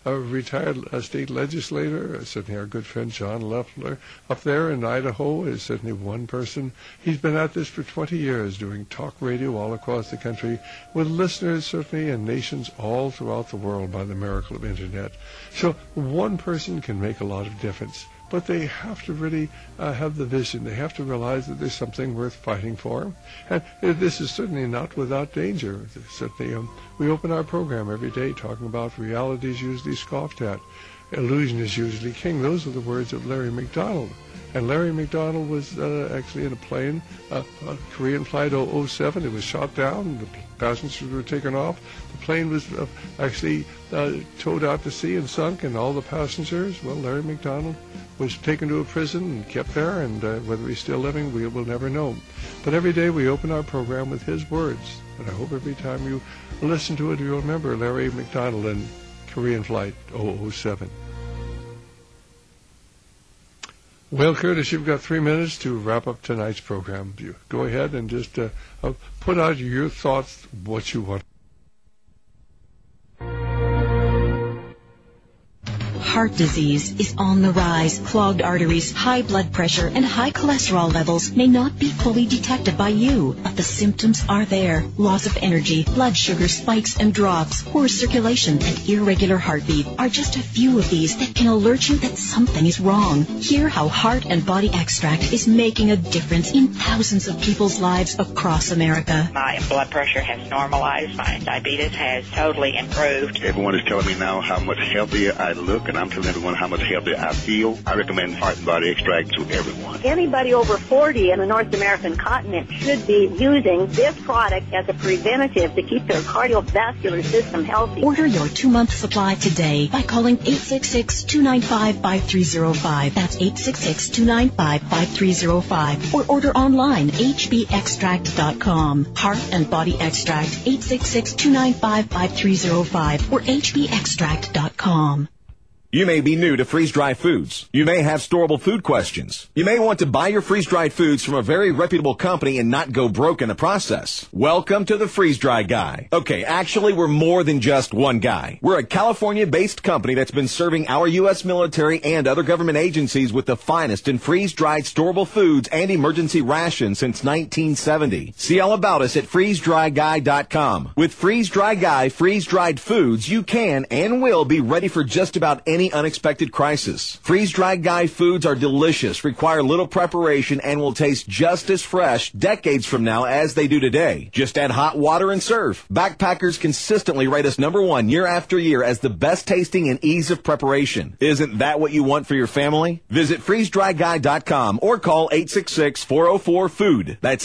state legislator. Certainly our good friend John Loeffler up there in Idaho is certainly one person. He's been at this for 20 years doing talk radio all across the country with listeners certainly in nations all throughout the world by the miracle of Internet. So one person can make a lot of difference. But they have to really have the vision. They have to realize that there's something worth fighting for. And this is certainly not without danger. Certainly, we open our program every day talking about reality is usually scoffed at. Illusion is usually king. Those are the words of Larry McDonald. And Larry McDonald was actually in a plane, Korean Flight 007. It was shot down. The passengers were taken off. The plane was actually towed out to sea and sunk, and all the passengers, well, Larry McDonald was taken to a prison and kept there, and whether he's still living, we will never know. But every day we open our program with his words, and I hope every time you listen to it, you'll remember Larry McDonald and Korean Flight 007. Well, Curtis, you've got 3 minutes to wrap up tonight's program. You go ahead and just put out your thoughts, what you want. Heart disease is on the rise. Clogged arteries, high blood pressure, and high cholesterol levels may not be fully detected by you, but the symptoms are there. Loss of energy, blood sugar spikes and drops, poor circulation, and irregular heartbeat are just a few of these that can alert you that something is wrong. Hear how Heart and Body Extract is making a difference in thousands of people's lives across America. My blood pressure has normalized. My diabetes has totally improved. Everyone is telling me now how much healthier I look, and I'm I'm telling everyone how much healthier I feel. I recommend Heart and Body Extract to everyone. Anybody over 40 in the North American continent should be using this product as a preventative to keep their cardiovascular system healthy. Order your 2-month supply today by calling 866-295-5305. That's 866-295-5305. Or order online, hbextract.com. Heart and Body Extract, 866-295-5305 or hbextract.com. You may be new to freeze-dried foods. You may have storable food questions. You may want to buy your freeze-dried foods from a very reputable company and not go broke in the process. Welcome to the Freeze-Dry Guy. Okay, actually, we're more than just one guy. We're a California-based company that's been serving our U.S. military and other government agencies with the finest in freeze-dried storable foods and emergency rations since 1970. See all about us at freezedryguy.com. With Freeze-Dry Guy freeze-dried foods, you can and will be ready for just about any unexpected crisis. Freeze-Dry Guy foods are delicious, require little preparation, and will taste just as fresh decades from now as they do today. Just add hot water and serve. Backpackers consistently rate us #1 year after year as the best tasting and ease of preparation. Isn't that what you want for your family? Visit freezedryguy.com or call 866-404-FOOD. That's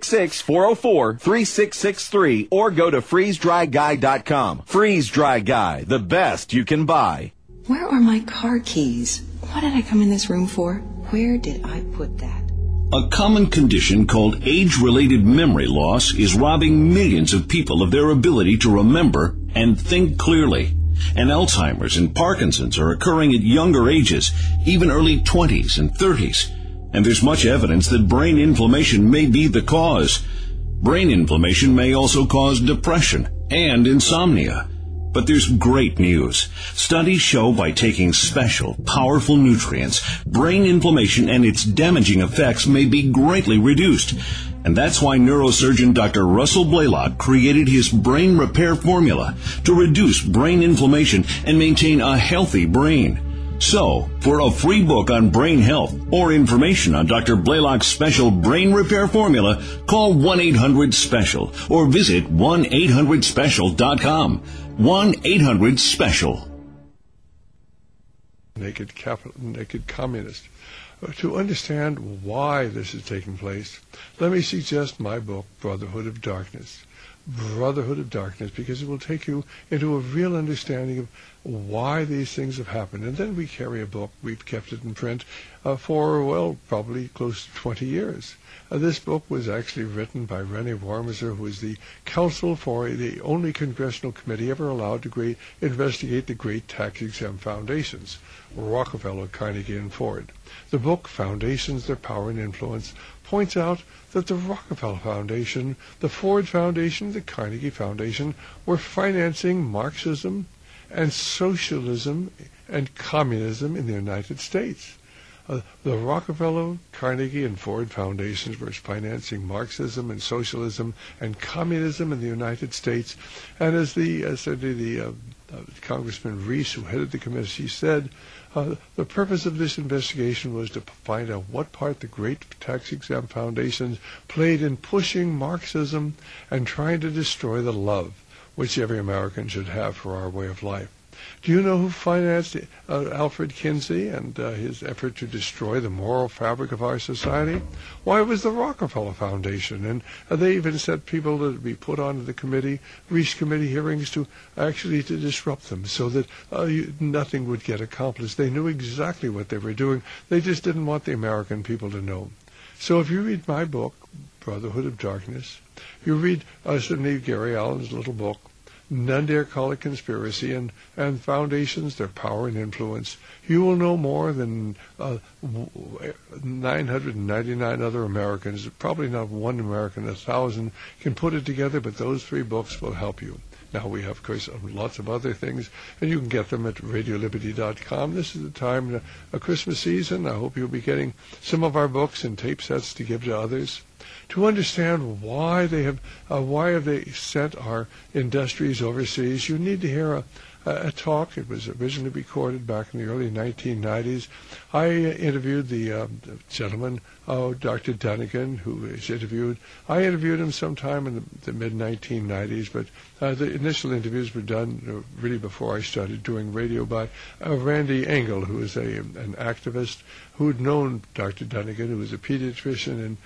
866-404-3663 or go to freezedryguy.com. Freeze-Dry Guy, the best you can buy. Where are my car keys? What did I come in this room for? Where did I put that? A common condition called age-related memory loss is robbing millions of people of their ability to remember and think clearly. And Alzheimer's and Parkinson's are occurring at younger ages, even early 20s and 30s. And there's much evidence that brain inflammation may be the cause. Brain inflammation may also cause depression and insomnia. But there's great news. Studies show by taking special, powerful nutrients, brain inflammation and its damaging effects may be greatly reduced. And that's why neurosurgeon Dr. Russell Blaylock created his brain repair formula to reduce brain inflammation and maintain a healthy brain. So, for a free book on brain health or information on Dr. Blaylock's special brain repair formula, call 1-800-SPECIAL or visit 1-800-SPECIAL.com. 1-800-SPECIAL. Naked communist. To understand why this is taking place, let me suggest my book, Brotherhood of Darkness. Brotherhood of Darkness, because it will take you into a real understanding of why these things have happened. And then we carry a book. We've kept it in print for, well, probably close to 20 years. This book was actually written by Rene Wormiser, who was the counsel for the only congressional committee ever allowed to investigate the great tax-exempt foundations, Rockefeller, Carnegie, and Ford. The book, Foundations, Their Power and Influence, points out that the Rockefeller Foundation, the Ford Foundation, the Carnegie Foundation were financing Marxism and socialism and communism in the United States. The Rockefeller, Carnegie, and Ford Foundations were financing Marxism and socialism and communism in the United States. And as Congressman Reese, who headed the committee, said, the purpose of this investigation was to find out what part the great tax-exempt foundations played in pushing Marxism and trying to destroy the love which every American should have for our way of life. Do you know who financed Alfred Kinsey and his effort to destroy the moral fabric of our society? Why, it was the Rockefeller Foundation. And they even sent people to be put onto the committee, Reese committee hearings, to disrupt them so that nothing would get accomplished. They knew exactly what they were doing. They just didn't want the American people to know. So if you read my book, Brotherhood of Darkness, you read certainly Gary Allen's little book, None Dare Call It Conspiracy, and Foundations, Their Power and Influence, you will know more than 999 other Americans. Probably not one American, 1,000 can put it together, but those 3 books will help you. Now we have, of course, lots of other things, and you can get them at RadioLiberty.com. This is the time, a Christmas season. I hope you'll be getting some of our books and tape sets to give to others. To understand why have they sent our industries overseas, you need to hear a talk. It was originally recorded back in the early 1990s. I interviewed the gentleman, Dr. Dunnigan, who is interviewed. I interviewed him sometime in the mid-1990s, but the initial interviews were done really before I started doing radio by Randy Engel, who is an activist who'd known Dr. Dunnigan, who was a pediatrician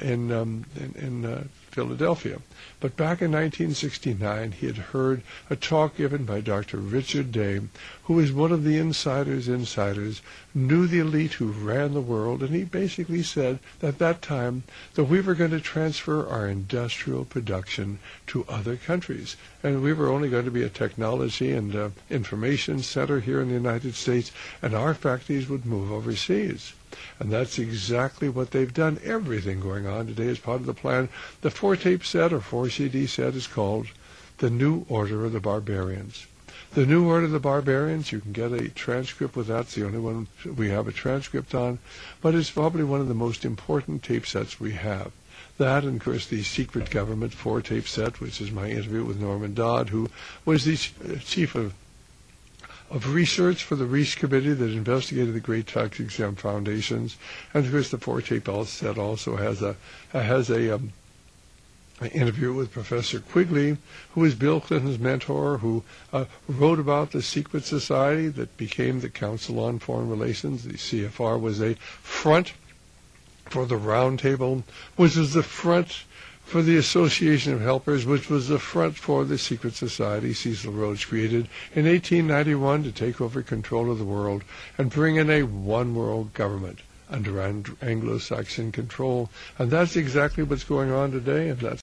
in Philadelphia. But back in 1969, he had heard a talk given by Dr. Richard Day, who was one of the insiders, knew the elite who ran the world, and he basically said at that time that we were going to transfer our industrial production to other countries, and we were only going to be a technology and information center here in the United States, and our factories would move overseas. And that's exactly what they've done. Everything going on today is part of the plan. The 4-tape set or 4-CD set is called The New Order of the Barbarians. The New Order of the Barbarians, you can get a transcript with that. It's the only one we have a transcript on. But it's probably one of the most important tape sets we have. That, and of course, the Secret Government 4-tape set, which is my interview with Norman Dodd, who was the chief of research for the Reese Committee that investigated the great tax-exempt foundations. And of course, the 4-tape set also has an interview with Professor Quigley, who is Bill Clinton's mentor, who wrote about the secret society that became the Council on Foreign Relations. The CFR was a front for the Round Table, which was the front for the Association of Helpers, which was the front for the secret society Cecil Rhodes created in 1891 to take over control of the world and bring in a one-world government under Anglo-Saxon control. And that's exactly what's going on today, and that's